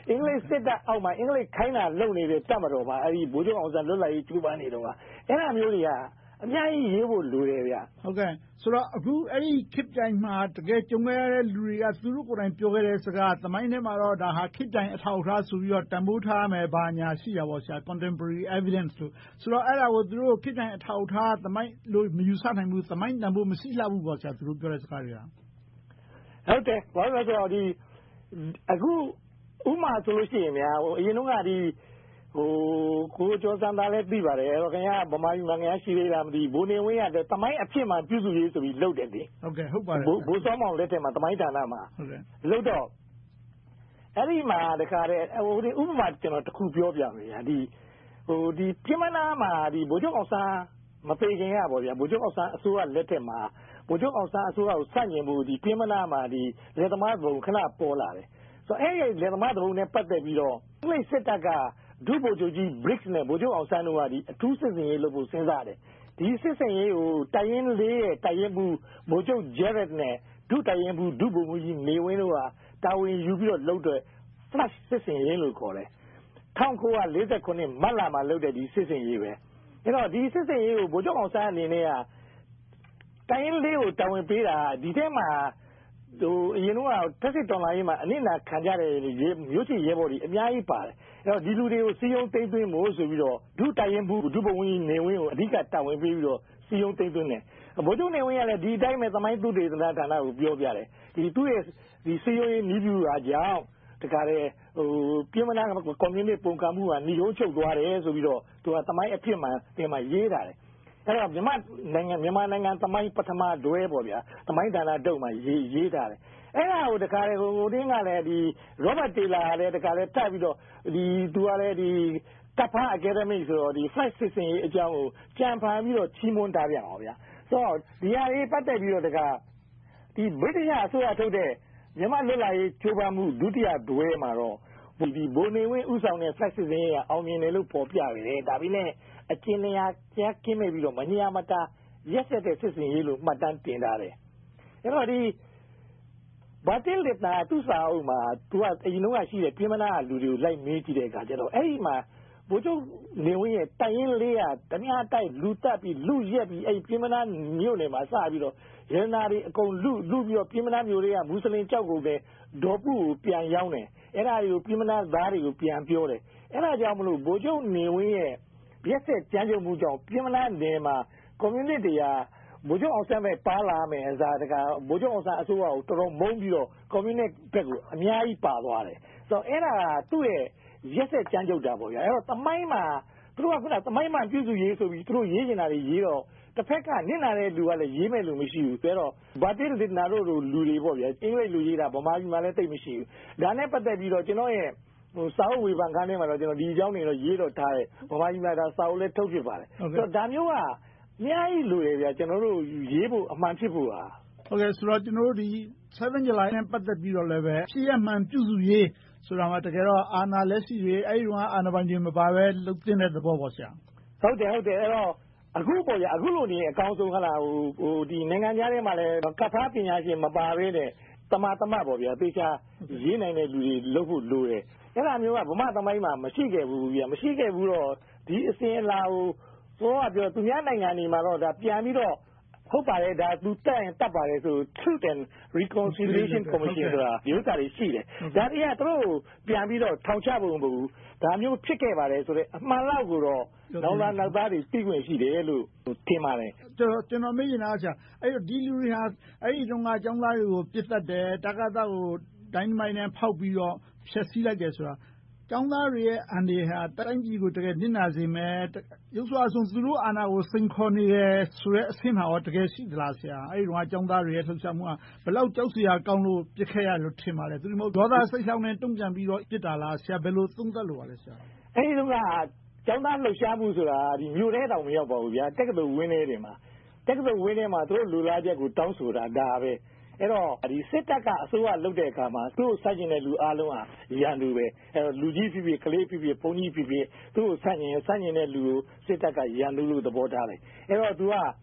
S19: အင်္ဂလိပ်စစ်တပ်အောက်မှာအင်္ဂလိပ်ခိုင်းတာလုပ်နေတဲ့တပ်မတော်မှာအဲဒီဗိုလ်ချုပ်အောင်ဆန်းလွတ်လပ်ရေးကျူးပန်းနေတော့ကအဲ့ဒါမျိုးတွေကအများကြီးရေးဖို့လိုတယ်ဗျ
S14: ဟုတ်ကဲ့ဆိုတော့အခုအဲ့ဒီခေတ်တိုင်းမှာတကယ်ကြုံရတဲ့လူတွေကသူတို့ကိုယ်တိုင်ပြောခဲ့တဲ့စကားသမိုင်းထဲမှာတော့ဒါဟာခေတ်တိုင်းအထောက်အထားဆိုပြီးတော့တန်ဖိုးထားမယ်ဘာညာရှိတာပေါ့ဆရာ contemporary evidence လို့ဆိုတော့အဲ့ဒါကိုသူတို့ခေတ်တိုင်းအထောက်အထားသမိုင်းလို့မယူဆနိုင်ဘူးသမိုင်းတန်ဖိုးမရှိလှဘူးပေါ့ဆရာသူတို့ပြောတဲ့စကားတွေက
S19: ဟုတ်တယ်ဘာလို့လဲဆိုတော့ဒီအခုဥမာဆိုလို့ရှိရင်များဟိုအရင်တုန်းကဒီဟိုကိုကျော်စံသားလည်းသိပါတယ်အဲ့တော့ခင်ဗျားဗမာပြည်မှာခင်ဗျားရှိသေးတာမသိဘူးဘိုးနေဝင်းရတယ်တမိုင်းအဖြစ်မှပြုစုရေးဆိုပြီးလုပ်တယ်လေ
S14: ဟုတ်ကဲ့ဟုတ်ပါတယ်
S19: ဘိုးစောမောင်လက်ထက်မှာတမိုင်းဌာနမှာ
S14: ဟုတ်ကဲ့
S19: လုပ်တော့အဲ့ဒီမှာတခါတည်းဟိုဒီဥပမာကျွန်တော်တစ်ခုပြောပြမယ်ညာဒီဟိုဒီပြင်မနာမှာဒီဗိုလ်ချုပ်အောင်ဆန်းမပေခင်ရပါဗျာဗိုလ်ချုပ်အောင်ဆန်းအစိုးရလက်ထက်မှာဗိုလ်ချုပ်အောင်ဆန်းအစိုးရကိုစန့်ကျင်ဖို့ဒီပြင်မနာမှာဒီလက်သမားဘုံခဏပေါ်လာတယ်ဆိုတော့အဲ့ဒီလက်သမားဘုံနဲ့ပတ်သက်ပြီးတော့အင်္ဂလိပ်စစ်တပ်ကဒုဗိုလ်ချုပ်ကြီး Briggs နဲ့ဗိုလ်ချုပ်အောင်ဆန်းတို့ကဒီအထူးစစ်စင်ရေးလုပ်ဖို့စဉ်းစားတယ်ဒီစစ်စင်ရေးကိုတိုင်ရင်လေးရဲ့တိုင်ရင်ဘူးဗိုလ်ချုပ် Jarrett နဲ့ဒုတိုင်ရင်ဘူးဒုဗိုလ်မှူးကြီးနေဝင်းတို့ကတာဝန်ယူပြီးတော့လုပ်တဲ့ flash စစ်စင်ရေးလို့ခေါ်တယ်၁၉၄၉မတ်လမှာလုပ်တဲ့ဒီစစ်စင်ရေးပဲအဲ့တော့ဒီစစ်စင်ရေးကိုဗိုလ်ချုပ်အောင်ဆန်းအနေနဲ့ကတိုင်ရင်လေးကိုတာဝန်ပေးတာဒီထဲမှာဟိုအရင်ကဖက်စစ်တော်လိုင်းမှာအနစ်နာခံကြတဲ့မျိုးချစ်ရဲဘော်တွေအများကြီးပါတယ်အဲ့တော့ဒီလူတွေကိုစီယုံသိမ့်သွင်းမို့ဆိုပြီးတော့ဒုတိုင်ရင်ဘူးဒုဗိုလ်မှူးကြီးနေဝင်းကိုအဓိကတာဝန်ပေးပြီးတော့စီယုံသိမ့်သွင်းတယ်ဗိုလ်ချုပ်နေဝင်းကလည်းဒီအတိုင်းပဲသမိုင်းသုတေသနဌာနကိုပြောပြတယ်ဒီသူ့ရဲ့ဒီစီယုံရေးနီးပြူတာကြောင့်တခါတည်းဟိုပြည်မနာကွန်မြူနစ်ပုံကမှုကဏီရိုးချုပ်သွားတယ်ဆိုပြီးတော့သူကသမိုင်းအဖြစ်မှတင်မှရေးတာတယ်အဲ့တော့မြန်မာနိုင်ငံမြန်မာနိုင်ငံသမိုင်းပထမတွဲပေါ့ဗျာသမိုင်းဌာနတုပ်မှာရေးရေးထားတယ်အဲ့ဒါကိုတခါလေဟိုတင်းကလည်းဒီ Robert Taylor လည်းတခါလေတက်ပြီးတော့ဒီသူကလည်းဒီတပ်ဖား academic ဆိုတော့ဒီ flash စစ်စင်ရေးအကြောင်းကိုကြံဖန်ပြီးတော့ချီးမွမ်းထားပြန်အောင်ဗျာဆိုတော့ဒီဟာလေးပတ်သက်ပြီးတော့တခါဒီ British အစိုးရထုတ်တဲ့မြန်မာလွတ်လပ်ရေးချိုးပမ်းမှုဒုတိယတွဲမှာတော့ဒီဘိုးနေဝင်းဥဆောင်တဲ့ flash စစ်စင်ရေးကအောင်မြင်တယ်လို့ပေါ်ပြရတယ်ဒါပေမဲ့အကျဉ်းများကျကင်းမဲ့ပြီးတော့မညာမတာရက်ဆက်တဲ့စစ်စင်ရေးလို့မှတ်တမ်းတင်ထားတယ်အဲ့တော့ဒီဘာတင်လက်တာသူစာအုပ်မှာသူကအရင်ကရှိတဲ့ပြည်မနာလူတွေကိုလိုက်မေးကြည့်တဲ့အခါကျတော့အဲ့ဒီမှာဗိုလ်ချုပ်နေဝင်းရဲ့တိုင်ရင်လေးကတ냐တိုက်လူတက်ပြီးလူရက်ပြီးအဲ့ပြည်မနာမြို့နယ်မှာစပြီးတော့ရန်နာတွေအကုန်လူလူပြီးတော့ပြည်မနာမြို့တွေကမွတ်စလင်ကြောက်ကုန်တဲ့ဒေါ်ပုကိုပြန်ရောင်းတယ်အဲ့ဒါတွေကိုပြည်မနာသားတွေကိုပြန်ပြောတယ်အဲ့ဒါကြောင့်မလို့ဗိုလ်ချုပ်နေဝင်းရဲ့ရက်ဆက်ကြမ်းကြုတ်မှုကြောင့်ပြည်မနာနယ်မှာကွန်မြူနစ်တွေကဗိုလ်ချုပ်အောင်ဆန်းပဲပါလာမယ်အစားတကဗိုလ်ချုပ်အောင်ဆန်းအစိုးရကိုတော်တော်မုန်းပြီးတော့ကွန်မြူနစ်ဘက်ကိုအများကြီးပါသွားတယ်ဆိုတော့အဲ့ဒါကသူ့ရဲ့ရက်ဆက်ကြမ်းကြုတ်တာပေါ့ဗျာအဲ့တော့သမိုင်းမှာသူတို့ကခုနသမိုင်းမှာပြုစုရေးဆိုပြီးသူတို့ရေးနေတာတွေရေးတော့တစ်ဖက်ကနစ်နာတဲ့လူကလည်းရေးမဲ့လူမရှိဘူးဆိုတော့ဘာတိလစ်နာတို့လူတွေပေါ့ဗျာအင်္ဂလိပ်လူရေးတာဗမာပြည်မှာလည်းတိတ်မရှိဘူးဒါနဲ့ပတ်သက်ပြီးတော့ကျွန်တော်ရဲ့ဟိုစာအုပ်ဝေဖန်ခန်းထဲမှာတော့ကျွန်တော်ဒီအကြောင်းတွေတော့ရေးတော့ထားတယ်ဗမာပြည်မှာဒါစာအုပ်လည်းထုတ်ဖြစ်ပါတယ်ဆိုတော့ဒါမျိုးကအများကြီးလိုတယ်ဗျာကျွန်တော်တို့ရေးဖို့အမှန်ဖြစ်ဖို့ဟာ
S14: ဟုတ်ကဲ့ဆိုတော့ကျွန်တော်တို့ဒီ seven July နဲ့ပတ်သက်ပြီးတော့လည်းပဲဖြစ်ရမှန်ပြုစုရေးဆိုတာမှတကယ်တော့အာဏာလက်ရှိတွေအဲ့ဒီကအာဏာပိုင်တွေမပါပဲလုတ်တင်တဲ့သဘောပေါ့ဆရာ
S19: ဟုတ်တယ်ဟုတ်တယ်အဲ့တော့အခုပေါ့ဗျာအခုလိုနေအကောင်းဆုံးခလားဟိုဟိုဒီနိုင်ငံသားတွေမှာလည်းကဖားပညာရှင်မပါဘဲနဲ့တမတမပေါ့ဗျာသေချာရေးနိုင်တဲ့လူတွေလုပ်ဖို့လိုတယ်အဲ့ဒါမျိုးကဗမာသမိုင်းမှာမရှိခဲ့ဘူးဗျာမရှိခဲ့ဘူးတော့ဒီအစဉ်အလာကိုတော့ပြောသူများနိုင်ငံတွေမှာတော့ဒါပြန်ပြီးတော့ဟုတ်ပါတယ်ဒါသူတက်ရင်တက်ပါတယ်ဆို Truth and Reconciliation Commission ဆိုတာဒီဥစ္စာတွေရှိတယ်ဒါတွေကသူတို့ပြန်ပြီးတော့ထောင်ချဖို့မဟုတ်ဘူးဒါမျိုးဖြစ်ခဲ့ပါတယ်ဆိုတော့အမှန်လောက်ကိုတော့နောက်လာနောက်သားတွေသိခွင့်ရှိတယ်လို့ထင်ပါတယ်
S14: ကျွန်တော်ကျွန်တော်မေးနေတာဆရာအဲ့တော့ဒီလူတွေဟာအဲ့ဒီတုန်းကအကြောင်းသားတွေကိုပြစ်တတ်တယ်တက္ကသကိုဒိုင်းမိုင်းနဲ့ဖောက်ပြီးတော့ဖျက်ဆီးလိုက်တယ်ဆိုတာကျောင်းသားတွေရဲ့အန်ဒီဟာတိုင်းပြည်ကိုတကယ်နစ်နာစေမယ်ရုပ်စွာဆုံးသူတို့အာဏာကိုစိန်ခေါ်နေတယ်ဆိုတဲ့အဆင့်မှာတော့တကယ်ရှိသလားဆရာအဲဒီတော့ကျောင်းသားတွေရဲ့လှုပ်ရှားမှုကဘယ်လောက်ကြောက်စရာကောင်းလို့ပြစ်ခဲ့ရလို့ထင်ပါလဲသူတို့မဟုတ်ဒေါသစိတ်ဆောင်းနဲ့တုံ့ပြန်ပြီးတော့ပြစ်တာလားဆရာဘယ်လိုသုံးသပ်လို့ပါလဲဆရာ
S19: အဲဒီတော့ကကျောင်းသားလှုပ်ရှားမှုဆိုတာဒီမြို့ထဲတောင်မရောက်ပါဘူးဗျာတက္ကသိုလ်ဝင်းထဲတွေမှာတက္ကသိုလ်ဝင်းထဲမှာသူတို့လူလားချက်ကိုတောင်းဆိုတာဒါပဲအဲ့တော့ဒီစစ်တပ်ကအစိုးရလုပ်တဲ့အခါမှာသူ့ကိုဆက်ကျင်တဲ့လူအလုံးဟာရန်သူပဲအဲ့တော့လူကြီးဖြစ်ဖြစ်ကလေးဖြစ်ဖြစ်ဘုန်းကြီးဖြစ်ဖြစ်သူ့ကိုဆက်ကျင်ဆက်ကျင်တဲ့လူကိုစစ်တပ်ကရန်သူလို့သဘောထားတယ်အဲ့တော့သူက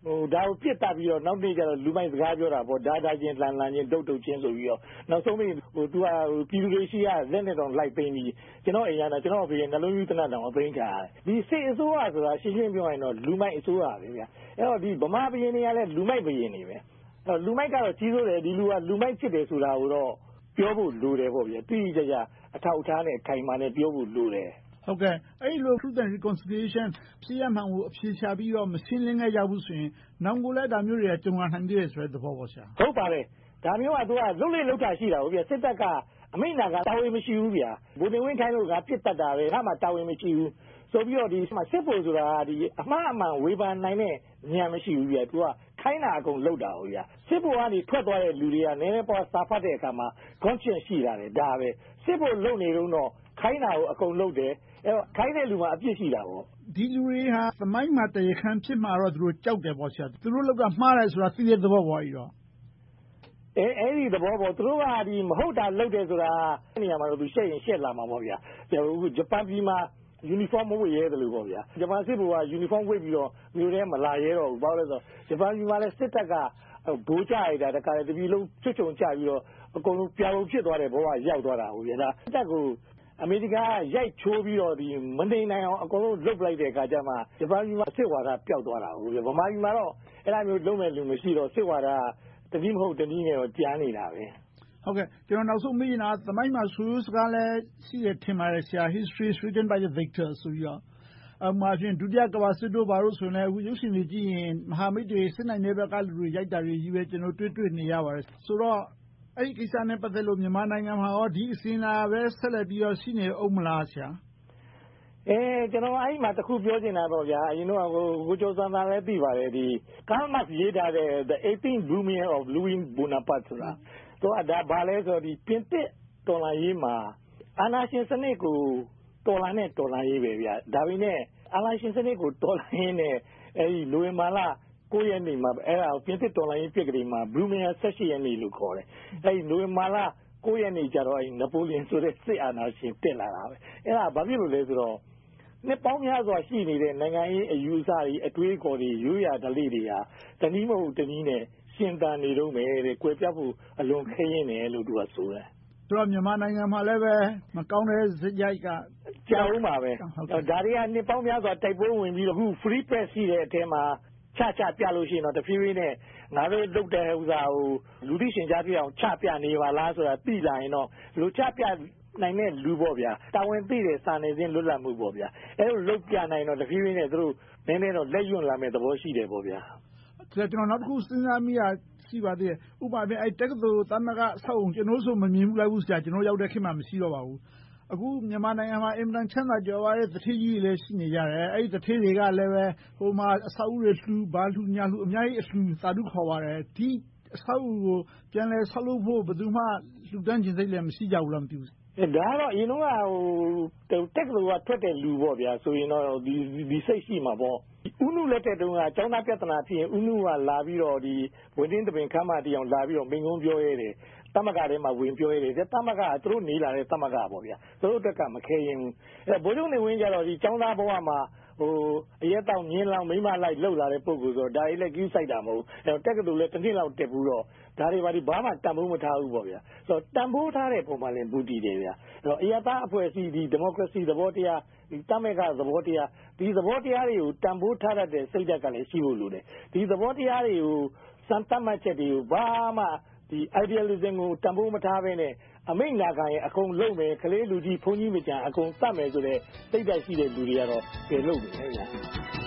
S19: ဟိုဒါကိုပြစ်တက်ပြီးတော့နောက်နေ့ကျတော့လူမိုက်စကားပြောတာပေါ့ဒါဒါချင်းလန်လန်ချင်းဒုတ်ဒုတ်ချင်းဆိုပြီးတော့နောက်ဆုံးပြီးဟို तू ကပြည်သူတွေရှိရလက်နဲ့တော့လိုက်သိမ်းပြီးကျွန်တော်အိမ်ရတာကျွန်တော်ဖေးနှလုံးယူတနတ်တောင်အသိမ်းခံရတယ်ဒီစစ်အစိုးရဆိုတာရှင်းရှင်းပြောရင်တော့လူမိုက်အစိုးရပဲဗျအဲ့တော့ဒီဗမာဘရင်တွေကလည်းလူမိုက်ဘရင်တွေပဲအဲ့လူမိုက်ကတော့ကြီးစိုးတယ်ဒီလူကလူမိုက်ဖြစ်တယ်ဆိုတာကိုတော့ပြောဖို့လိုတယ်ပေါ့ဗျတိတိကျကျအထောက်အထားနဲ့ခိုင်မာနဲ့ပြောဖို့လိုတယ်
S14: ဟုတ်ကဲ့အဲ့လို Truth and Reconciliation ဖြစ်ရမှန်ကိုအဖြေရှာပြီးတော့မရှင်းလင်းခဲ့ကြဘူးဆိုရင်နောင်ကိုလည်းဒါမျိုးတွေကကြုံလာနိုင်သေးတယ်ဆိုတဲ့သဘောပေါ့ဆရာ
S19: ဟုတ်ပါတယ်ဒါမျိုးကသူကလုတ်လေလုတ်တာရှိတာဟုတ်ဗျစစ်တပ်ကအမိန့်နာကတာဝန်မရှိဘူးဗျာဗိုလ်နေဝင်းခိုင်းလို့ကပြစ်တတ်တာပဲငါမှတာဝန်မရှိဘူးဆိုပြီးတော့ဒီစစ်ဖို့ဆိုတာဒီအမှားအမှန်ဝေဖန်နိုင်တဲ့ဉာဏ်မရှိဘူးဗျာသူကခိုင်းတာအကုန်လုတ်တာဟုတ်ဗျာစစ်ဖို့ကနေထွက်သွားတဲ့လူတွေကနည်းနည်းပေါ်စာဖတ်တဲ့အခါမှာ conscience ရှိလာတယ်ဒါပဲစစ်ဖို့လုံနေတော့ခိုင်းတာကိုအကုန်လုတ်တယ်အဲ့တော့ခိုင်းတဲ့လူမှာအပြစ်ရှိတာပေါ့
S14: ဒီလူတွေဟာသမိုင်းမှာတရားခံဖြစ်မှာတော့သူတို့ကြောက်တယ်ပေါ့ဆရာသူတို့လောက်ကမှားတယ်ဆိုတာသိတဲ့သဘောပေါ့ကြီးတော့
S19: အဲအဲ့ဒီသဘောပေါ့သူတို့ကဒီမဟုတ်တာလုပ်တယ်ဆိုတာနေရာမှာတော့သူရှက်ရင်ရှက်လာမှာပေါ့ဗျာအခုဂျပန်ပြည်မှာယူနီဖောင်းမဝတ်ရဲတယ်လို့ပေါ့ဗျာဂျပန်စစ်ဘုရားယူနီဖောင်းဝတ်ပြီးတော့မြို့ထဲမလာရဲတော့ဘူးဘာလို့လဲဆိုတော့ဂျပန်ပြည်မှာလည်းစစ်တပ်ကဘိုးကြရတာတခါတည်းတပြည်လုံးချွတ်ချုံချပြီးတော့အကုန်လုံးပြောင်းဖြစ်သွားတဲ့ဘဝရောက်သွားတာဟုတ်ဗျာဒါစစ်တပ်ကိုအမေရိကန်ကရိုက်ချိုးပြီးတော့ဒီမနေနိုင်အောင်အကုန်လုံးလုတ်လိုက်တဲ့အခါကျမှဂျပန်ပြည်မှာစစ်ဝါဒပျောက်သွားတာဟုတ်ဗျာဗမာပြည်မှာတော့အဲ့လိုမျိုးလုံးမဲ့လူမရှိတော့စစ်ဝါဒတတိမဟုတ်တနည်းနဲ့တော့ကြားနေတာပဲ
S14: ဟုတ်ကဲ့ကျွန်တော်နောက်ဆုံးမေးနေတာသမိုင်းမှာဆိုရိုးစကားလည်းရှိတယ်ထင်ပါတယ်ဆရာ history is written by the victors ဆိုပြီးတော့အမှန်ချင်းဒုတိယကမ္ဘာစစ်တို့ဘာလို့ဆိုလဲအခုရုပ်ရှင်တွေကြည့်ရင်မဟာမိတ်တွေစစ်နိုင်တဲ့ဘက်ကလူတွေရိုက်တာတွေကြီးပဲကျွန်တော်တွေ့တွေ့နေရပါတယ်ဆိုတော့အဲ့ဒီကိစ္စနဲ့ပတ်သက်လို့မြန်မာနိုင်ငံမှာရောဒီအစဉ်လာပဲဆက်လက်ပြီးတော့ရှိနေအောင်မလားဆရာ
S19: အဲကျွန်တော်အဲ့မှာတခုပြောချင်တာတော့ဗျာအရင်တော့ကိုကိုကျော်စံသာလည်းသိပါတယ်ဒီကားမတ်ရေးထားတဲ့ the eighteenth Brumaire of Louis Bonaparte ဆိုတာတော့ဒါဘာလဲဆိုတော့ဒီပြင်သစ်တော်လှန်ရေးမှာအာဏာရှင်စနစ်ကိုတော်လှန်တဲ့တော်လှန်ရေးပဲဗျာဒါပေမဲ့အာဏာရှင်စနစ်ကိုတော်လှန်ရင်းနဲ့အဲဒီလိုဝင်မာလာကိုရက်နေမှာအဲ့ဒါပြင်သစ်တော်လှန်ရေးပြက်ကလေးမှာ Brumaire ၁၈ရက်နေလို့ခေါ်တယ်အဲဒီလိုဝင်မာလာကိုရက်နေကြတော့အဲဒီနပိုလီယန်ဆိုတဲ့စစ်အာဏာရှင်တက်လာတာပဲအဲ့ဒါဘာဖြစ်လို့လဲဆိုတော့နှစ်ပေါင်းများစွာရှိနေတဲ့နိုင်ငံရေးအယူအဆတွေအတွေးအခေါ်တွေရိုးရာဓလေ့တွေဟာတနည်းမဟုတ်တနည်းနဲ့ရှင်သန်နေတော့မယ်တဲ့ကွယ်ပြတ်ဖို့အလွန်ခရင်တယ်လို့သူကဆိုတယ်
S14: ဆိုတော့မြန်မာနိုင်ငံမှာလည်းပဲမကောင်းတဲ့စရိုက်က
S19: ကြောက်ဦးမှာပဲဒါတွေကနှစ်ပေါင်းများစွာတိုက်ပွဲဝင်ပြီးတော့အခု free press ရှိတဲ့အထဲမှာချချပြလို့ရှိရင်တော့တဖြည်းဖြည်းနဲ့ငါတို့လုပ်တဲ့ဥစ္စာကိုလူသိရှင်ကြားပြအောင်ချပြနေပါလားဆိုတာသိလာရင်တော့လူချပြနိုင်တဲ့လူပေါ့ဗျာတာဝန်သိတဲ့စာနယ်ဇင်းလွတ်လပ်မှုပေါ့ဗျာအဲလိုလုပ်ပြနိုင်တော့တဖြည်းဖြည်းနဲ့သူတို့နည်းနည်းတော့လက်ရွံ့လာမဲ့သဘောရှိတယ်ပေါ့ဗျာ
S14: ကျွန်တော်နောက်တစ်ခုစဉ်းစားမိတာရှိပါသေးတယ်ဥပမာအဲတက္ကသိုလ်သမဂ္ဂဆောက်အောင်ကျွန်တော်ဆိုမမြင်ဘူးလိုက်ဘူးဆရာကျွန်တော်ရောက်တဲ့ခေတ်မှာမရှိတော့ပါဘူးအခုမြန်မာနိုင်ငံမှာအင်မတန်ချမ်းသာကြွယ်ဝတဲ့တထေးကြီးတွေလည်းရှိနေကြတယ်အဲဒီတထေးတွေကလည်းပဲဟိုမှာအဆောက်အဦတွေလှူဘာလှူညာလှူအများကြီးအလှူသာဓုခေါ်ပါတယ်ဒီအဆောက်အဦကိုပြန်လဲဆောက်လုပ်ဖို့ဘယ်သူမှလှူဒန်းခြင်းစိတ်လည်းမရှိကြဘူးလားမသိဘူး
S19: ဒါကတော့အရင်တော့ဟိုတက်ကလို့ကထွက်တဲ့လူပေါ့ဗျာဆိုရင်တော့ဒီဒီစိတ်ရှိမှာပေါ့ဥနုလက်တဲ့တုန်းကကျောင်းသားပြဿနာဖြစ်ရင်ဥနုကလာပြီးတော့ဒီဝင်တင်းတပင်ခမ်းမတီအောင်လာပြီးတော့မိန်ကုန်းပြောရတယ်တမကထဲမှာဝင်ပြောရတယ်တမကကသူတို့နေလာတဲ့တမကပေါ့ဗျာသူတို့တက်ကမခဲရင်အဲဘိုးချုပ်နေဝင်ကြတော့ဒီကျောင်းသားဘဝမှာဟိုအရက်တောင်မြင်းလောင်မိမလိုက်လှုပ်လာတဲ့ပုံကိုဆိုတော့ဒါကြီးလည်းကြီးဆိုင်တာမဟုတ်အဲတက်ကတူလည်းတစ်နှစ်လောက်တက်ဘူးတော့ဒါတွေဘာဒီဘာမှတန်ဖိုးမထားဘူးပေါ့ဗျာဆိုတော့တန်ဖိုးထားတဲ့ပုံမှန်လည်းဘူးတည်တယ်ဗျာအဲ့တော့အရသာအဖွဲ့အစည်းဒီဒီမိုကရေစီသဘောတရားဒီတမကသဘောတရားဒီသဘောတရားတွေကိုတန်ဖိုးထားတတ်တဲ့စိတ်ဓာတ်ကလည်းရှိဖို့လိုတယ်ဒီသဘောတရားတွေကိုစံတတ်မှတ်ချက်တွေကိုဘာမှဒီ idealism ကိုတန်ဖိုးမထားဘဲနဲ့အမိန့်နာခံရင်အကုန်လုံးမယ်ကလေးလူကြီးဘုန်းကြီးမကြံအကုန်တတ်မယ်ဆိုတဲ့စိတ်ဓာတ်ရှိတဲ့လူတွေကတော့ပြေလို့ပဲဗျာ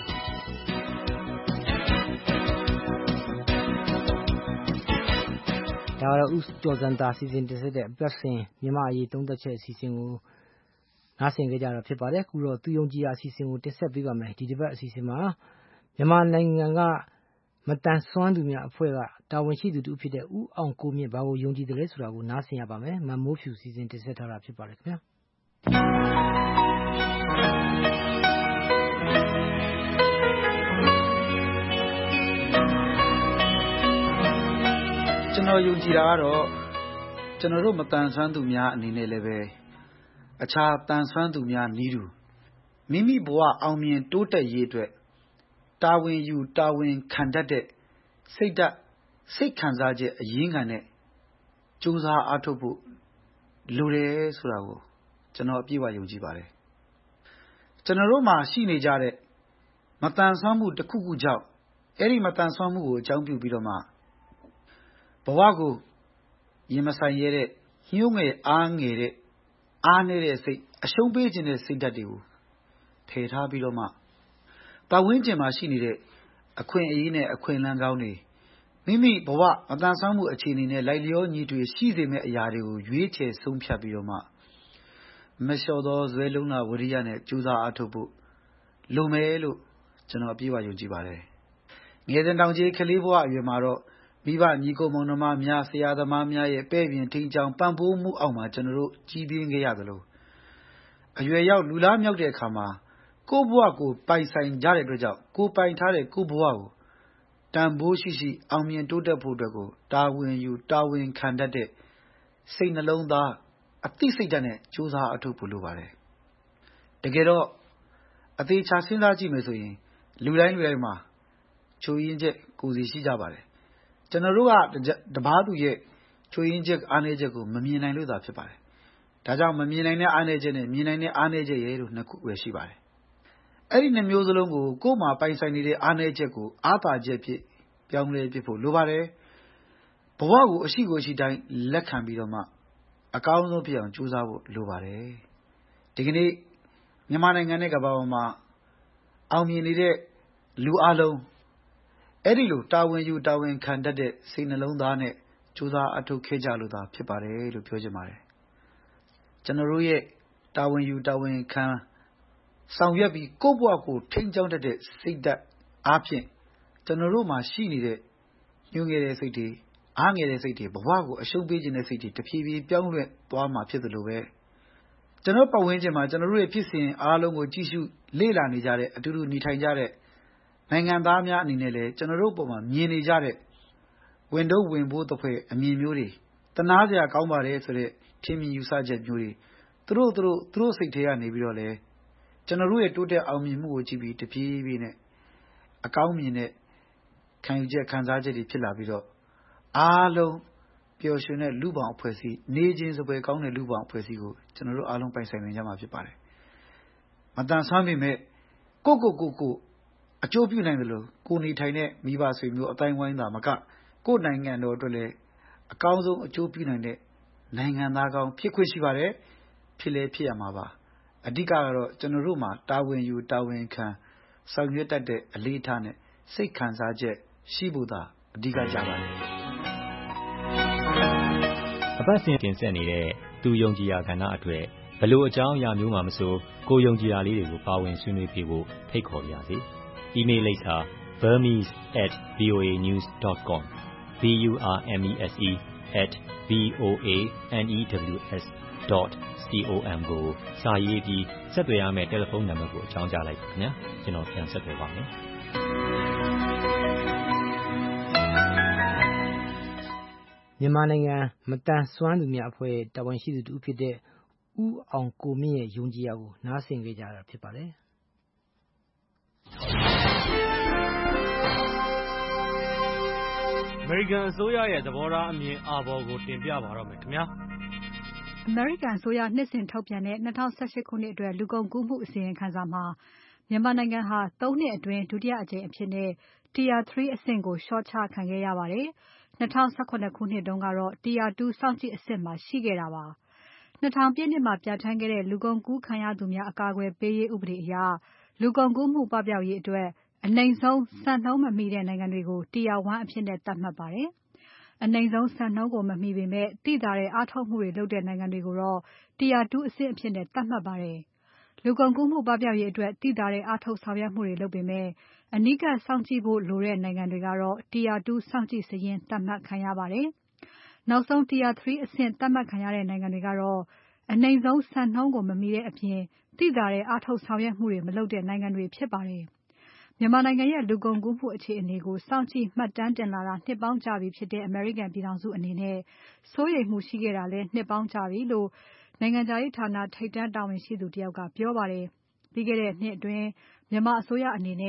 S2: ဒါကတော့ဦးကျော်စံသာစီစဉ်တင်ဆက်တဲ့အပတ်စဉ်မြန်မာအရေးသုံးသက်ချက်အစီအစဉ်ကိုနားဆင်ကြကြတာဖြစ်ပါတယ်အခုတော့သူယုံကြည်ရာအစီအစဉ်ကိုတင်ဆက်ပေးပါမယ်ဒီတစ်ပတ်အစီအစဉ်မှာမြန်မာနိုင်ငံကမတန်ဆွမ်းသူများအဖွဲ့ကတာဝန်ရှိသူတူဖြစ်တဲ့ဦးအောင်ကိုမြင့်ဘာကိုယုံကြည်တယ်လဲဆိုတာကိုနားဆင်ရပါမယ်မမိုးဖြူစီစဉ်တင်ဆက်ထားတာဖြစ်ပါတယ်ခင်ဗျာ
S21: ကျွန်တော်ယုံကြည်တာကတော့ကျွန်တော်တို့မတန်ဆွမ်းသူများအနေနဲ့လည်းပဲအခြားတန်ဆွမ်းသူများနည်းတူမိမိဘဝအောင်မြင်တိုးတက်ရေးအတွက်တာဝန်ယူတာဝန်ခံတတ်တဲ့စိတ်ဓာတ်စိတ်ခံစားချက်အရင်းခံတဲ့ကြိုးစားအားထုတ်ဖို့လိုတယ်ဆိုတာကိုကျွန်တော်အပြည့်အဝယုံကြည်ပါတယ်ကျွန်တော်တို့မှာရှိနေကြတဲ့မတန်ဆွမ်းမှုတစ်ခုခုကြောင့်အဲ့ဒီမတန်ဆွမ်းမှုကိုအကြောင်းပြုပြီးတော့မှဘဝကိုရင်မဆိုင်ရတဲ့ညှိုးငယ်အားငယ်တဲ့အားနေတဲ့စိတ်အရှုံးပေးခြင်းတဲ့စိတ်ဓာတ်တွေကိုဖယ်ထားပြီးတော့မှပတ်ဝန်းကျင်မှာရှိနေတဲ့အခွင့်အရေးနဲ့အခွင့်အလမ်းကောင်းတွေမိမိဘဝမတန်ဆွမ်းမှုအခြေအနေနဲ့လိုက်လျောညီထွေရှိစေမယ့်အရာတွေကိုရွေးချယ်ဆုံးဖြတ်ပြီးတော့မှမလျှော်သောဇွဲလုံးလာဝရိယနဲ့ကြိုးစားအားထုတ်ဖို့လိုမယ်လို့ကျွန်တော်အပြည့်အဝယုံကြည်ပါတယ်ငယ်စဉ်တောင်ကြီးကလေးဘဝအရွယ်မှာတော့မိဘညီကိုမောင်နှမများဆရာသမားများရဲ့ပဲ့ပြင်ထိန်ချောင်းပံ့ပိုးမှုအောက်မှာကျွန်တော်တို့ကြီးပြင်းခဲ့ရသလိုအရွယ်ရောက်လူလားမြောက်တဲ့အခါမှာကိုယ့်ဘဝကိုပိုင်ဆိုင်ကြတဲ့အတွက်ကြောင့်ကိုယ်ပိုင်ထားတဲ့ကိုယ့်ဘဝကိုတန်ဖိုးရှိရှိအောင်မြင်တိုးတက်ဖို့အတွက်ကိုတာဝန်ယူတာဝန်ခံတတ်တဲ့စိတ်နှလုံးသားအသိစိတ်ဓာတ်နဲ့ကြိုးစားအထောက်ဖို့လိုပါတယ်တကယ်တော့အသေးချာစဉ်းစားကြည့်မယ်ဆိုရင်လူတိုင်းလူတိုင်းမှာချိုးရင်းချက်ကိုယ်စီရှိကြပါတယ်ကျွန်တော်တို့ကတပားသူရဲ့ချိုးရင်းချက်အားနည်းချက်ကိုမမြင်နိုင်လို့သာဖြစ်ပါတယ်ဒါကြောင့်မမြင်နိုင်တဲ့အားနည်းချက်နဲ့မြင်နိုင်တဲ့အားနည်းချက်ရဲ့လို့နှစ်ခုပဲရှိပါတယ်အဲ့ဒီနှစ်မျိုးစလုံးကိုကိုယ်မှာပိုင်ဆိုင်နေတဲ့အားနည်းချက်ကိုအားသာချက်ဖြစ်ပြောင်းလဲပြဖို့လိုပါတယ်ဘဝကိုအရှိကိုအရှိတိုင်းလက်ခံပြီးတော့မှအကောင်းဆုံးဖြစ်အောင်ကြိုးစားဖို့လိုပါတယ်ဒီကနေ့မြန်မာနိုင်ငံနဲ့ကမ္ဘာပေါ်မှာအောင်မြင်နေတဲ့လူအလုံးအဲ့ဒီလိုတာဝန်ယူတာဝန်ခံတတ်တဲ့စိတ်နှလုံးသားနဲ့ကြိုးစားအထောက်ခဲ့ကြလို့သာဖြစ်ပါတယ်လို့ပြောချင်ပါတယ်ကျွန်တော်တို့ရဲ့တာဝန်ယူတာဝန်ခံဆောင်ရွက်ပြီးကိုယ့်ဘဝကိုထိန်းကျောင်းတတ်တဲ့စိတ်ဓာတ်အားဖြင့်ကျွန်တော်တို့မှာရှိနေတဲ့ညှိုးငယ်တဲ့စိတ်တွေအားငယ်တဲ့စိတ်တွေဘဝကိုအရှုံးပေးခြင်းတဲ့စိတ်တွေတဖြည်းဖြည်းပြောင်းလဲသွားမှာဖြစ်သလိုပဲကျွန်တော်ပတ်ဝန်းကျင်မှာကျွန်တော်တို့ရဲ့ဖြစ်စဉ်အားလုံးကိုကြည့်ရှုလေ့လာနေကြတဲ့အတူတူနေထိုင်ကြတဲ့နိုင်ငံသားများအနေနဲ့လည်းကျွန်တော်တို့ပုံမှာမြင်နေကြတဲ့ဝင်တော့ဝင်ဖို့တစ်ဖွဲ့အမြင်မျိုးတွေတနာစရာကောင်းပါတယ်ဆိုတဲ့ထင်မြင်ယူဆချက်မျိုးတွေသူတို့သူတို့သူတို့စိတ်ထဲကနေပြီးတော့လဲကျွန်တော်တို့ရဲ့တိုးတက်အောင်မြင်မှုကိုကြည့်ပြီးတပြေးပြေးနဲ့အကောင်းမြင်တဲ့ခံယူချက်ခံစားချက်တွေဖြစ်လာပြီးတော့အားလုံးပျော်ရွှင်တဲ့လူပောင်အဖွဲ့အစည်းနေခြင်းစပွဲကောင်းတဲ့လူပောင်အဖွဲ့အစည်းကိုကျွန်တော်တို့အားလုံးပိုင်ဆိုင်နိုင်ကြမှာဖြစ်ပါတယ်မတန်ဆွမ်းပေမဲ့ကိုကိုကိုကိုအကျိုးပြုနိုင်တယ်လို့ကိုနေထိုင်တဲ့မိဘဆွေမျိုးအတိုင်းဝိုင်းသာမကကိုနိုင်ငံတော်အတွက်လည်းအကောင်းဆုံးအကျိုးပြုနိုင်တဲ့နိုင်ငံသားကောင်းဖြစ်ခွင့်ရှိပါတယ်ဖြစ်လဲဖြစ်ရမှာပါအဓိကကတော့ကျွန်တော်တို့မှာတာဝန်ယူတာဝန်ခံဆောင်ရွက်တတ်တဲ့အလေးထားနဲ့စိတ်ခံစားချက်ရှိဖို့သာအဓိကကြပါတယ်
S5: အပတ်စဉ်တင်ဆက်နေတဲ့သူယုံကြည်ရာကဏ္ဍအတွက်ဘလို့အကြောင်းအရာမျိုးမှမဆိုကိုယုံကြည်ရာလေးတွေကိုပါဝင်ဆွေးနွေးပြဖို့ဖိတ်ခေါ်ပါရစေ။ email လိပ်စာ burmese at voa news dot com b u r m e s e at v o a n e w s dot com ကိုစာရေးပြီးဆက်သွယ်ရမယ့်တယ်လီဖုန်းနံပါတ်ကိုအကြောင်းကြားလိုက်ပါခင်ဗျာကျွန်တော်ပြန်ဆက်သွယ်ပါမယ်
S2: မြန်မာနိုင်ငံမတန်ဆွမ်းသူများအဖွဲ့တာဝန်ရှိသူတူဖြစ်တဲ့ဦးအောင်ကိုမြင့်ရဲ့ယုံကြည်ရာကိုနားဆင်ကြကြတာဖြစ်ပါတယ်
S1: အမေရိကန်အစိုးရရဲ့သဘောထားအမြင်အာဘော်ကိုတင်ပြပါတော့မယ်ခင်ဗျာ
S22: အမေရိကန်အစိုးရနှစ်စဉ်ထုတ်ပြန်တဲ့၂၀၁၈ခုနှစ်အတွက်လူကုန်ကူးမှုအစီရင်ခံစာမှာမြန်မာနိုင်ငံဟာသုံးနှစ်အတွင်းဒုတိယအကြိမ်အဖြစ်နဲ့ Tier 3 အဆင့်ကိုလျှော့ချခံခဲ့ရပါတယ်။၂၀၁၇ခုနှစ်တုန်းကတော့ Tier 2စောင့်ကြည့်အဆင့်မှာရှိခဲ့တာပါ။၂၀၀၀ပြည့်နှစ်မှာပြဋ္ဌာန်းခဲ့တဲ့လူကုန်ကူးခံရသူများအကာအကွယ်ပေးရေးဥပဒေအရလူကုန်ကူးမှုပပျောက်ရေးအတွက်အနိမ့်ဆုံးစံနှုန်းမမီတဲ့နိုင်ငံတွေကို Tier 1အဖြစ်နဲ့သတ်မှတ်ပါတယ်။အနိမ့်ဆုံးစံနှုန်းကိုမမီပေမဲ့သိသာတဲ့အားထုတ်မှုတွေလုပ်တဲ့နိုင်ငံတွေကိုတော့ Tier 2အဆင့်အဖြစ်နဲ့သတ်မှတ်ပါတယ်။လူကုန်ကူးမှုပပျောက်ရေးအတွက်သိသာတဲ့အားထုတ်ဆောင်ရွက်မှုတွေလုပ်ပေမဲ့အနီးကပ်စောင့်ကြည့်ဖို့လိုတဲ့နိုင်ငံတွေကတော့ Tier 2စောင့်ကြည့်စာရင်းသတ်မှတ်ခံရပါတယ်။နောက်ဆုံး Tier 3အဆင့်သတ်မှတ်ခံရတဲ့နိုင်ငံတွေကတော့အနိမ့်ဆုံးစံနှုန်းကိုမမီတဲ့အပြင်သိသာတဲ့အားထုတ်ဆောင်ရွက်မှုတွေမလုပ်တဲ့နိုင်ငံတွေဖြစ်ပါတယ်။မြန်မာနိုင်ငံရဲ့လူကုန်ကူးမှုအခြေအနေကိုစောင့်ကြည့်မှတ်တမ်းတင်လာတာနှစ်ပေါင်းကြာပြီဖြစ်တဲ့အမေရိကန်ပြည်ထောင်စုအနေနဲ့စိုးရိမ်မှုရှိခဲ့တာလည်းနှစ်ပေါင်းကြာပြီလို့နိုင်ငံခြားရေးဌာနထိပ်တန်းတာဝန်ရှိသူတယောက်ကပြောပါတယ်။ပြီးခဲ့တဲ့နှစ်အတွင်းမြန်မာအစိုးရအနေနဲ့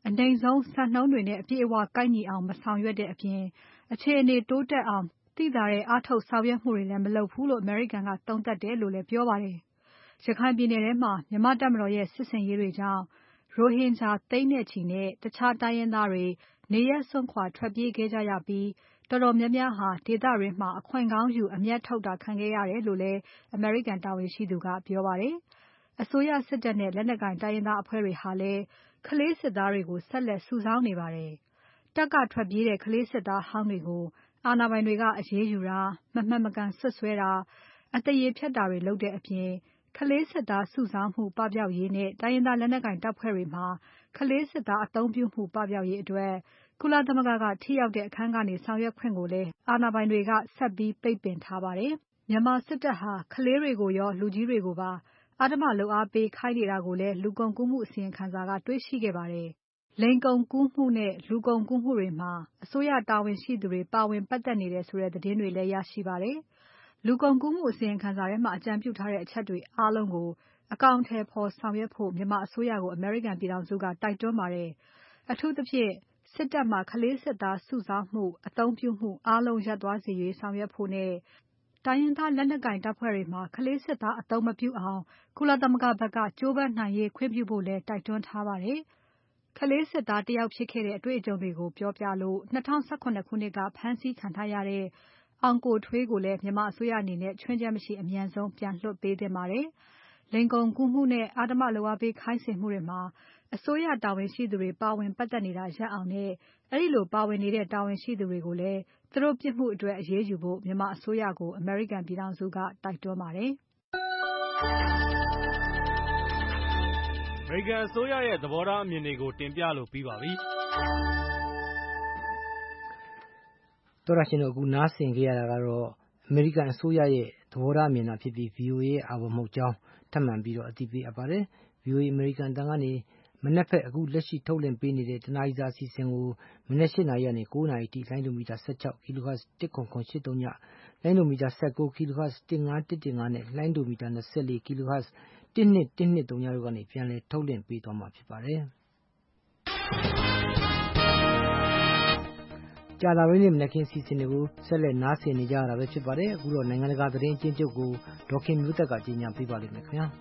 S22: အနိုင်ဆုံးစံနှုန်းတွေနဲ့အပြည့်အဝကိုက်ညီအောင်မဆောင်ရွက်တဲ့အပြင်အခြေအနေတိုးတက်အောင်သိသာတဲ့အားထုတ်ဆောင်ရွက်မှုတွေလည်းမလုပ်ဘူးလို့ American ကသုံးသပ်တယ်လို့လည်းပြောပါတယ်။ရခိုင်ပြည်နယ်ထဲမှာမြန်မာတပ်မတော်ရဲ့စစ်ဆင်ရေးတွေကြောင့်ရိုဟင်ဂျာသိန်းနဲ့ချီနဲ့တခြားတိုင်းရင်းသားတွေနေရပ်စွန့်ခွာထွက်ပြေးခဲ့ကြရပြီးတော်တော်များများဟာဒေသရင်းမှာအခွင့်ကောင်းယူအမျက်ထုတ်တာခံခဲ့ရတယ်လို့လည်း American တာဝန်ရှိသူကပြောပါတယ်။အစိုးရစစ်တပ်နဲ့လက်နက်ကိုင်တိုင်းရင်းသားအဖွဲ့တွေဟာလည်းကလေးစစ်သားတွေကိုဆက်လက်စုဆောင်းနေပါတယ်။တပ်ကထွက်ပြေးတဲ့ကလေးစစ်သားဟောင်းတွေကိုအာဏာပိုင်တွေကအရေးယူတာမမှန်မကန်ဆွတ်ဆွဲတာအသရေဖျက်တာတွေလုပ်တဲ့အပြင်ကလေးစစ်သားစုဆောင်းမှုပပျောက်ရေးနဲ့တိုင်းရင်းသားလက်နက်ကိုင်တပ်ဖွဲ့တွေမှာကလေးစစ်သားအသုံးပြုမှုပပျောက်ရေးအတွက်ကုလသမဂ္ဂကထိရောက်တဲ့အခန်းကနေဆောင်ရွက်ခွင့်ကိုလည်းအာဏာပိုင်တွေကဆက်ပြီးပိတ်ပင်ထားပါတယ်။မြန်မာစစ်တပ်ဟာကလေးတွေကိုရောလူကြီးတွေကိုပါအဓမ္မလုပ်အားပေးခိုင်းနေတာကိုလည်းလူကုန်ကူးမှုအစီရင်ခံစာကတွေ့ရှိခဲ့ပါတယ်။လိင်ကုန်ကူးမှုနဲ့လူကုန်ကူးမှုတွေမှာအစိုးရတာဝန်ရှိသူတွေပါဝင်ပတ်သက်နေတယ်ဆိုတဲ့သတင်းတွေလည်းရရှိပါတယ်။လူကုန်ကူးမှုအစီရင်ခံစာထဲမှာအကြံပြုထားတဲ့အချက်တွေအားလုံးကိုအကောင့်ထဲပေါ်ဆောင်ရွက်ဖို့မြန်မာအစိုးရကို American ပြည်ထောင်စုကတိုက်တွန်းပါတယ်။အထူးသဖြင့်စစ်တပ်မှာကလေးစစ်သားစုဆောင်းမှုအသုံးပြုမှုအားလုံးရပ်သွားစေရေးဆောင်ရွက်ဖို့နဲ့တိုင်းရင်းသားလက်နက်ကိုင်တပ်ဖွဲ့တွေမှာကလေးစစ်သားအသုံးမပြုအောင်ကုလသမဂ္ဂဘက်ကကြိုးပမ်းနိုင်ရေးခွင့်ပြုဖို့လည်းတိုက်တွန်းထားပါတယ်။ကလေးစစ်သားတယောက်ဖြစ်ခဲ့တဲ့အတွေ့အကြုံတွေကိုပြောပြလို့၂၀၁၇ခုနှစ်ကဖမ်းဆီးခံထားရတဲ့အောင်ကိုထွေးကိုလည်းမြန်မာအစိုးရအနေနဲ့ချွင်းချက်မရှိအမြန်ဆုံးပြန်လွှတ်ပေးသင့်ပါတယ်။လိင်ကုန်ကူးမှုနဲ့အဓမ္မလုပ်အားပေးခိုင်းစေမှုတွေမှာအစိုးရတာဝန်ရှိသူတွေပါဝင်ပတ်သက်နေတာရပ်အောင်နဲ့အဲဒီလိုပါဝင်နေတဲ့တာဝန်ရှိသူတွေကိုလည်းသူတို့ပြစ်မှုအတွက်အရေးယူဖို့မြန်မာအစိုးရကို American ပြည်ထောင်စုကတိုက်တွန်းပါတယ်။
S1: American အစိုးရရဲ့သဘောထားအမြင်တွေကိုတင်ပြလို့ပြီးပါပြီ
S2: ။တော်ရရှင်တို့အခုနားဆင်ကြရတာကတော့ American အစိုးရရဲ့သဘောထားအမြင်သာဖြစ်ပြီး V O A ရဲ့အာဘော်မဟုတ်ကြောင်းထပ်မံပြီးတော့အသိပေးအပ်ပါတယ်။ V O A American အတန်ကနေမနက်ဖက်အခုလက်ရှိထုတ်လွှင့်ပေးနေတဲ့တနားရီစာအစီအစဉ်ကိုမနက်၈နာရီကနေ၉နာရီထိလိုင်းဒိုမီတာ၁၆ kilohertz တစ်ခုခုရှစ်သုံးညလိုင်းဒိုမီတာ၁၉ kilohertz တစ်ငါးတစ်တစ်ငါးနဲ့လိုင်းဒိုမီတာ၂၄ kilohertz တစ်နှစ်တစ်နှစ်သုံးညတို့ကနေပြန်လည်ထုတ်လွှင့်ပေးသွားမှာဖြစ်ပါတယ်။ကြာသပတေးနေ့မနက်ခင်းစီစဉ်တွေကိုဆက်လက်နားဆင်နေကြရတာပဲဖြစ်ပါတယ်။အခုတော့နိုင်ငံတကာသတင်းအကျဉ်းချုပ်ကိုဒေါ်ခင်မျိုးသက်ကကြီးညာပေးပါလိမ့်မယ်ခင်ဗျာ။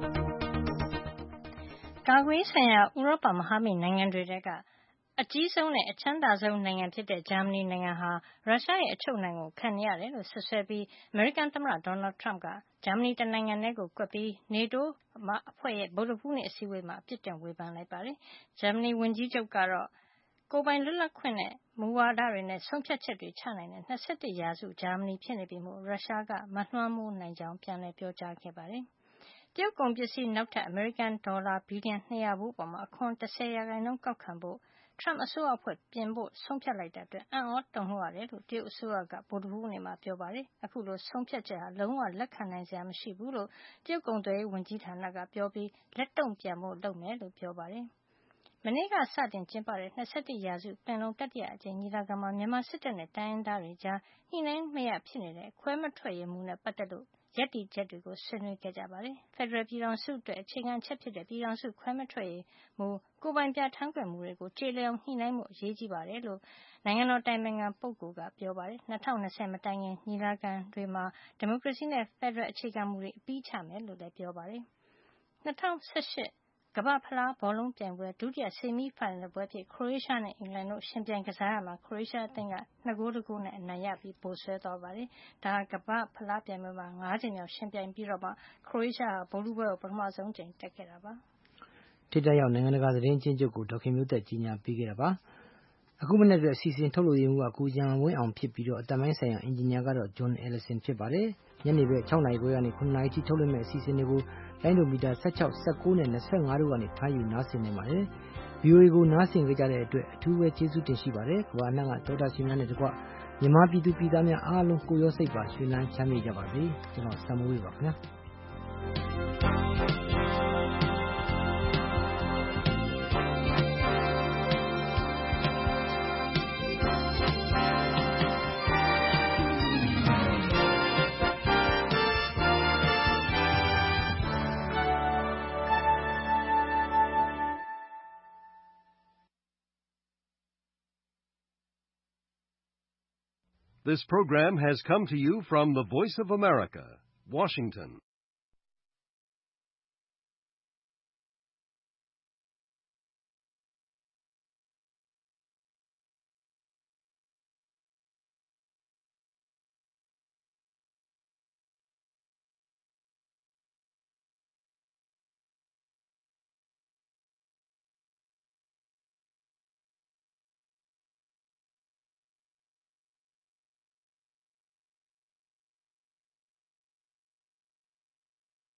S3: ကာကွယ်ဆိုင်ရာဥရောပမဟာမိတ်နိုင်ငံတွေထဲကအကြီးဆုံးနဲ့အချမ်းသာဆုံးနိုင်ငံဖြစ်တဲ့ဂျာမနီနိုင်ငံဟာရုရှားရဲ့အချုပ်နှံကိုခံနေရတယ်လို့ဆွဆွဲပြီးအမေရိကန်သမ္မတဒေါ်နယ်ထရမ့်ကဂျာမနီတနိုင်ငံတည်းကိုကွက်ပြီး NATO အဖွဲ့ရဲ့ဗုဒ္ဓဟူးနေ့အစည်းအဝေးမှာအပြစ်တင်ဝေဖန်လိုက်ပါတယ်။ဂျာမနီဝန်ကြီးချုပ်ကတော့ကိုယ်ပိုင်လွတ်လပ်ခွင့်နဲ့မူဝါဒတွေနဲ့ဆုံးဖြတ်ချက်တွေချနိုင်တဲ့၂၁ရာစုဂျာမနီဖြစ်နေပြီမို့ရုရှားကမလွှမ်းမိုးနိုင်ကြောင်းပြန်လည်ပြောကြားခဲ့ပါတယ်။တရုတ်ကုန်ပစ္စည်းနောက်ထပ်အမေရိကန်ဒေါ်လာဘီလီယံ၂၀၀ဖိုးအပေါ်အခွန်၁၀ရာခိုင်နှုန်းကောက်ခံဖို့ထရမ့်အစိုးရအဖွဲ့ပြင်ဖို့ဆုံးဖြတ်လိုက်တာအတွက်အံ့ဩတုန်လှုပ်ရတယ်လို့တရုတ်အစိုးရကဗုဒ္ဓဟူးနေ့မှာပြောပါတယ်။အခုလိုဆုံးဖြတ်ချက်ဟာလုံးဝလက်ခံနိုင်စရာမရှိဘူးလို့တရုတ်ကုန်သွယ်ရေးဝန်ကြီးဌာနကပြောပြီးလက်တုံ့ပြန်ဖို့လုပ်မယ်လို့ပြောပါတယ်။မနေ့ကစတင်ကျင်းပတဲ့၂၁ရာစုပင်လုံတတိယအကြိမ်ညီလာခံမှာမြန်မာစစ်တပ်နဲ့တိုင်းရင်းသားတွေကြားညှိနှိုင်းမရဖြစ်နေတဲ့ခွဲမထွက်ရေးမူနဲ့ပတ်သက်လို့ရပ်တည်ချက်တွေကိုဆွေးနွေးခဲ့ကြပါတယ်။ဖက်ဒရယ်ပြည်ထောင်စုအတွက်အခြေခံအချက်ဖြစ်တဲ့ပြည်ထောင်စုခွဲမထွက်ရေးမူကိုယ်ပိုင်ပြဌာန်းခွင့်မူတွေကိုကျေလည်အောင်ညှိနှိုင်းမှုအရေးကြီးပါတယ်လို့နိုင်ငံတော်တိုင်ပင်ခံပုဂ္ဂိုလ်ကပြောပါတယ်။၂၀၂၀မတိုင်ခင်ညီလာခံတွေမှာဒီမိုကရေစီနဲ့ဖက်ဒရယ်အခြေခံမူတွေအပြီးချမယ်လို့လည်းပြောပါတယ်။၂၀၁၈ကမ္ဘာ့ဖလားဘောလုံးပြိုင်ပွဲဒုတိယဆီမီဖိုင်နယ်ပွဲအဖြစ်ခရိုအေးရှားနဲ့အင်္ဂလန်တို့ယှဉ်ပြိုင်ကစားရာမှာခရိုအေးရှားအသင်းက၂ဂိုးတစ်ဂိုးနဲ့အနိုင်ရပြီးဗိုလ်စွဲသွားပါတယ်။ဒါဟာကမ္ဘာ့ဖလားပြိုင်ပွဲမှာ၅ကြိမ်မြောက်ယှဉ်ပြိုင်ပြီးတော့မှခရိုအေးရှားဟာဗိုလ်လုပွဲကိုပထမဆုံးအကြိမ်တက်ခဲ့တာပါ
S2: ။ထိပ်တန်းရောက်နိုင်ငံတကာသတင်းအကျဉ်းချုပ်ကိုဒေါက်ခင်မျိုးသက်ကြီးညာပေးခဲ့တာပါ။အခုမနေ့အတွက်အစီအစဉ်ထုတ်လို့ရမှုကကိုရန်ဝင်းအောင်ဖြစ်ပြီးတော့အတမိုင်းဆိုင်ရာအင်ဂျင်နီယာကတော့ John Ellison ဖြစ်ပါတယ်။ညနေပဲ၆နာရီခွဲကနေ၇နာရီထိထုတ်လွှင့်မယ့်အစီအစဉ်တွေကိုလိုင်းဒိုမီတာ၁၆ ၁၉နဲ့၂၅တို့ကနေဖမ်းယူနားဆင်နေပါတယ်။ V O A ကိုနားဆင်ကြတဲ့အတွက်အထူးပဲကျေးဇူးတင်ရှိပါတယ်။ကမ္ဘာအနှံ့ကဒေါက်တာရှင်များနဲ့တကွမြန်မာပြည်သူပြည်သားများအားလုံးကိုရောစိတ်ပါရွှင်လန်းချမ်းမြေ့ကြပါစေ။ကျွန်တော်စံမိုးဝေပါခင်ဗျာ။
S7: This program has come to you from the Voice of America, Washington.